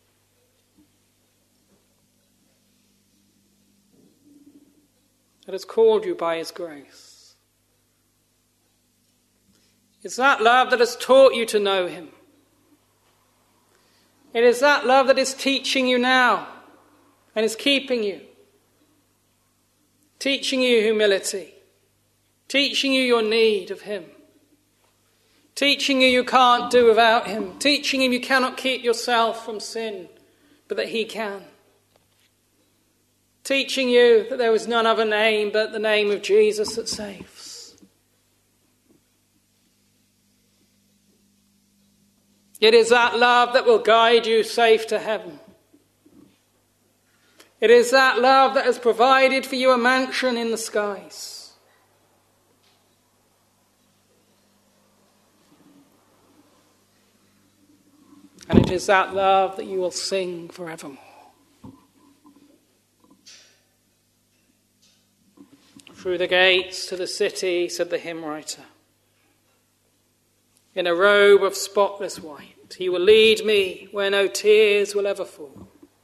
that has called you by his grace. It's that love that has taught you to know him. It is that love that is teaching you now and is keeping you. Teaching you humility. Teaching you your need of him. Teaching you you can't do without him. Teaching you you cannot keep yourself from sin, but that he can. Teaching you that there is none other name but the name of Jesus that saves. It is that love that will guide you safe to heaven. It is that love that has provided for you a mansion in the skies. And it is that love that you will sing forevermore. Through the gates to the city, said the hymn writer. In a robe of spotless white, he will lead me where no tears will ever fall.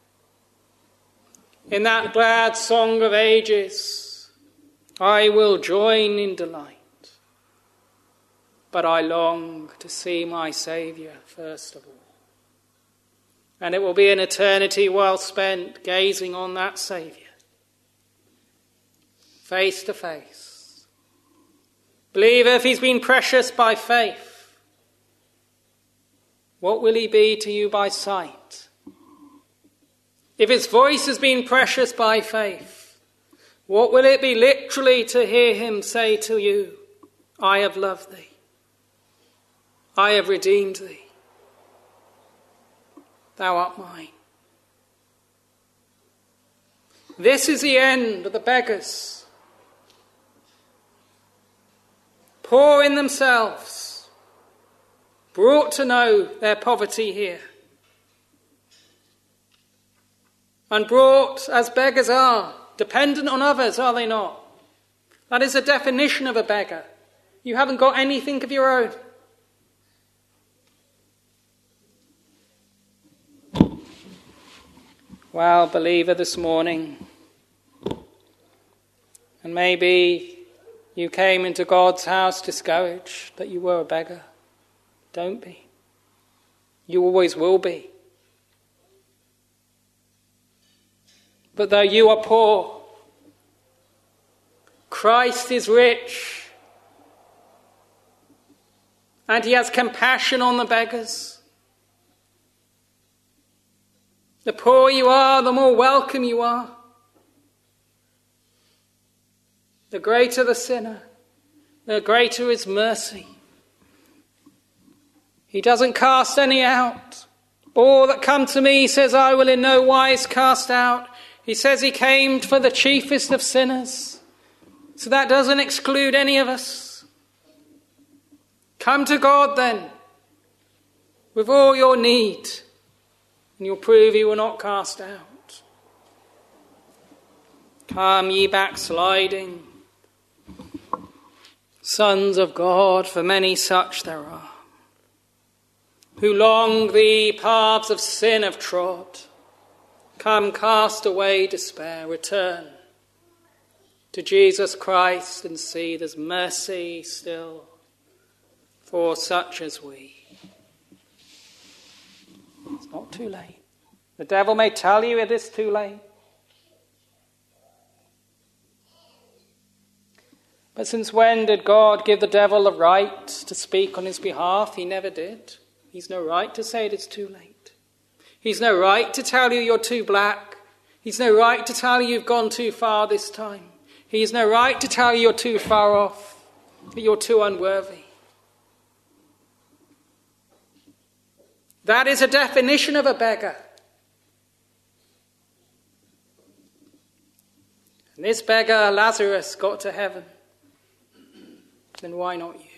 In that glad song of ages, I will join in delight. But I long to see my Saviour first of all. And it will be an eternity well spent gazing on that Saviour, face to face. Believer, if he's been precious by faith, what will he be to you by sight? If his voice has been precious by faith, what will it be literally to hear him say to you, I have loved thee. I have redeemed thee. Thou art mine. This is the end of the beggars. Poor in themselves, brought to know their poverty here. And brought, as beggars are, dependent on others, are they not? That is the definition of a beggar. You haven't got anything of your own. Well, believer, this morning, and maybe you came into God's house discouraged that you were a beggar. Don't be. You always will be. But though you are poor, Christ is rich and he has compassion on the beggars. The poorer you are, the more welcome you are. The greater the sinner, the greater his mercy. He doesn't cast any out. All that come to me, he says, I will in no wise cast out. He says he came for the chiefest of sinners. So that doesn't exclude any of us. Come to God then, with all your need, and you'll prove he will not cast out. Come, ye backsliding sons of God, for many such there are, who long the paths of sin have trod. Come, cast away despair, return to Jesus Christ, and see there's mercy still for such as we. It's not too late. The devil may tell you it is too late. But since when did God give the devil the right to speak on his behalf? He never did. He's no right to say it is too late. He's no right to tell you you're too black. He's no right to tell you you've gone too far this time. He's no right to tell you you're too far off, that you're too unworthy. That is a definition of a beggar. And this beggar, Lazarus, got to heaven. Then why not you?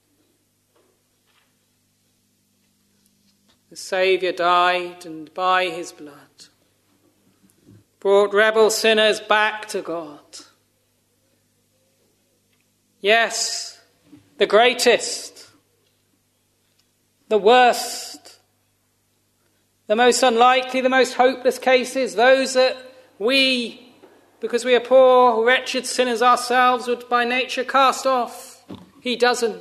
The Saviour died, and by his blood brought rebel sinners back to God. Yes, the greatest, the worst, the most unlikely, the most hopeless cases, those that we, because we are poor, wretched sinners ourselves, would by nature cast off. He doesn't.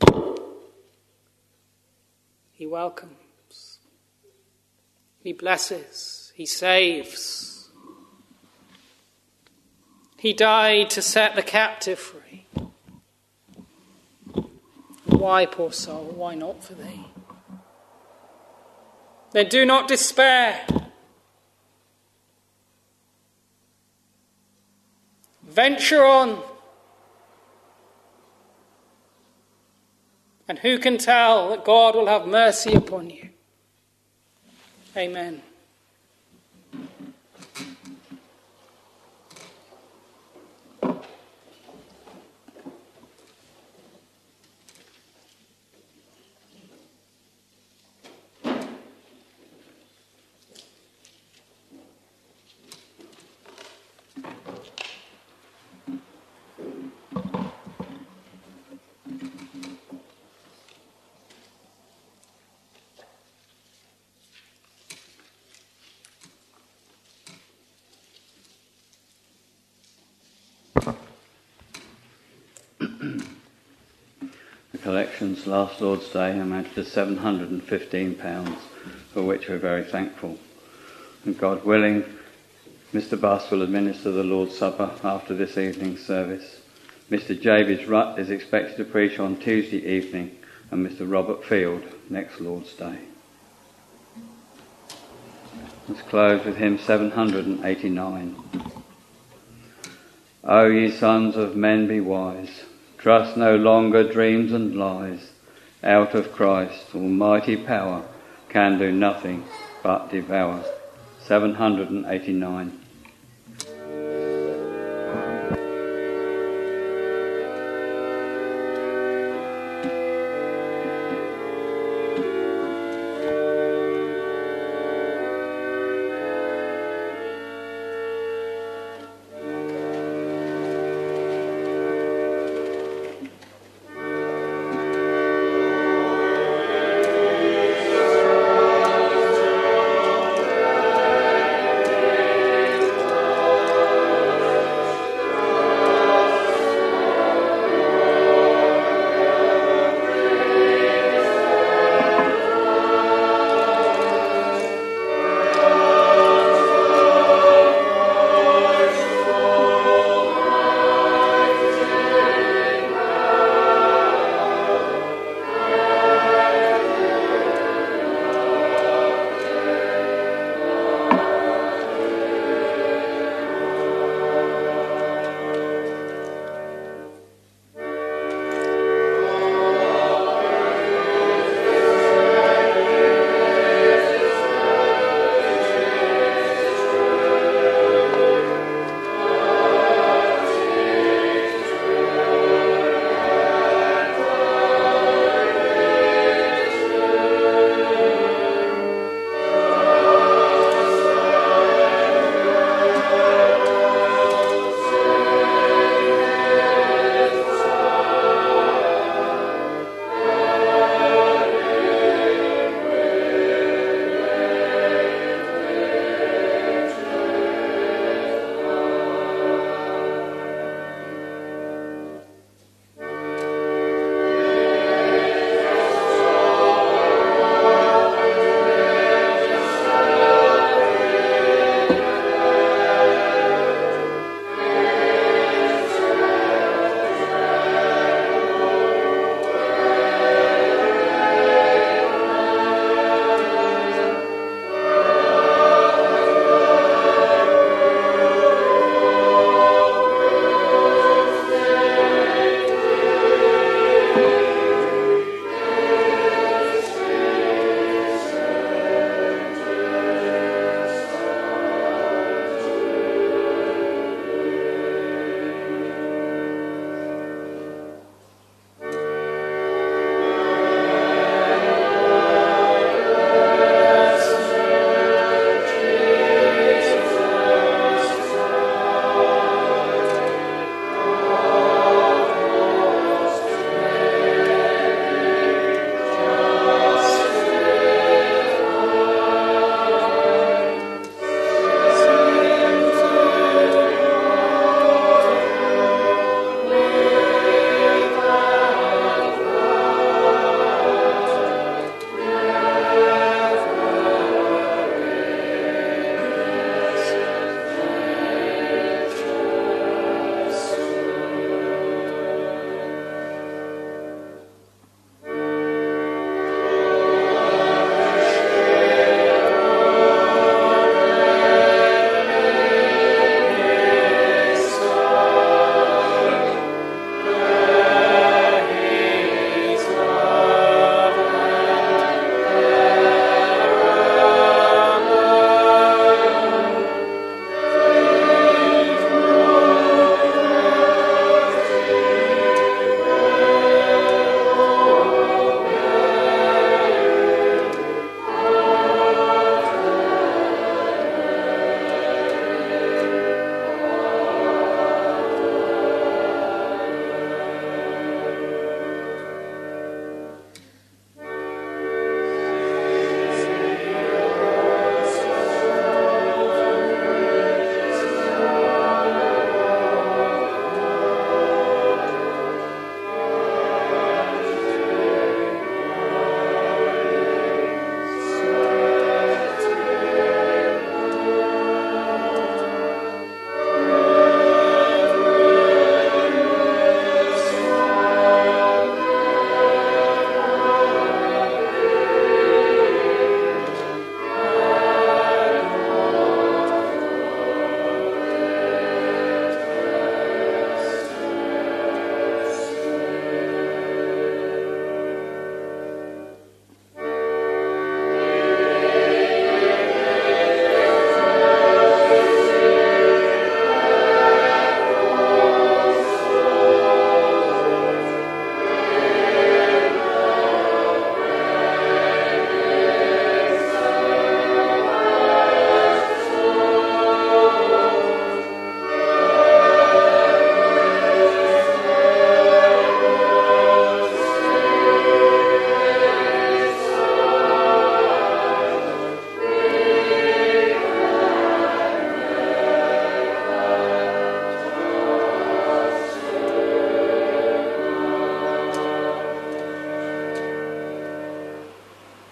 He welcomes. He blesses. He saves. He died to set the captive free. Why, poor soul, why not for thee? Then do not despair. Venture on. And who can tell that God will have mercy upon you? Amen. Collections last Lord's Day amounted to seven hundred fifteen pounds, for which we're very thankful. And God willing, Mister Buss will administer the Lord's Supper after this evening's service. Mister Jabez Rutt is expected to preach on Tuesday evening, and Mister Robert Field next Lord's Day. Let's close with hymn seven hundred eighty-nine. O ye sons of men, be wise. Trust no longer dreams and lies. Out of Christ, almighty power can do nothing but devour. seven hundred eighty-nine.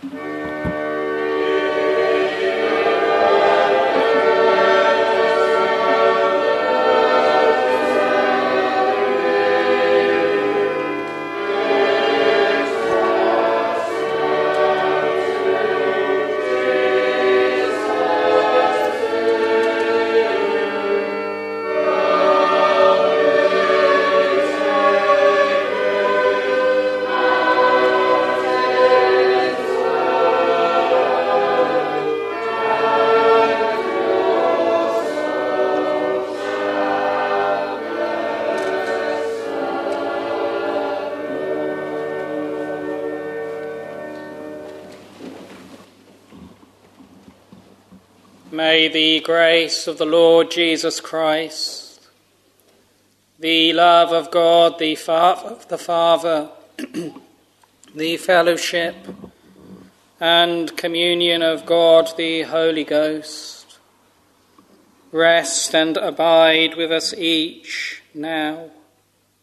May the grace of the Lord Jesus Christ, the love of God the Father, the Father, the fellowship and communion of God the Holy Ghost, rest and abide with us each now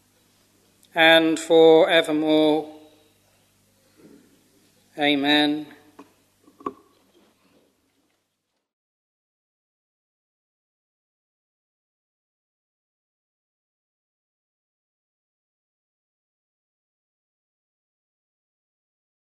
and for evermore. Amen.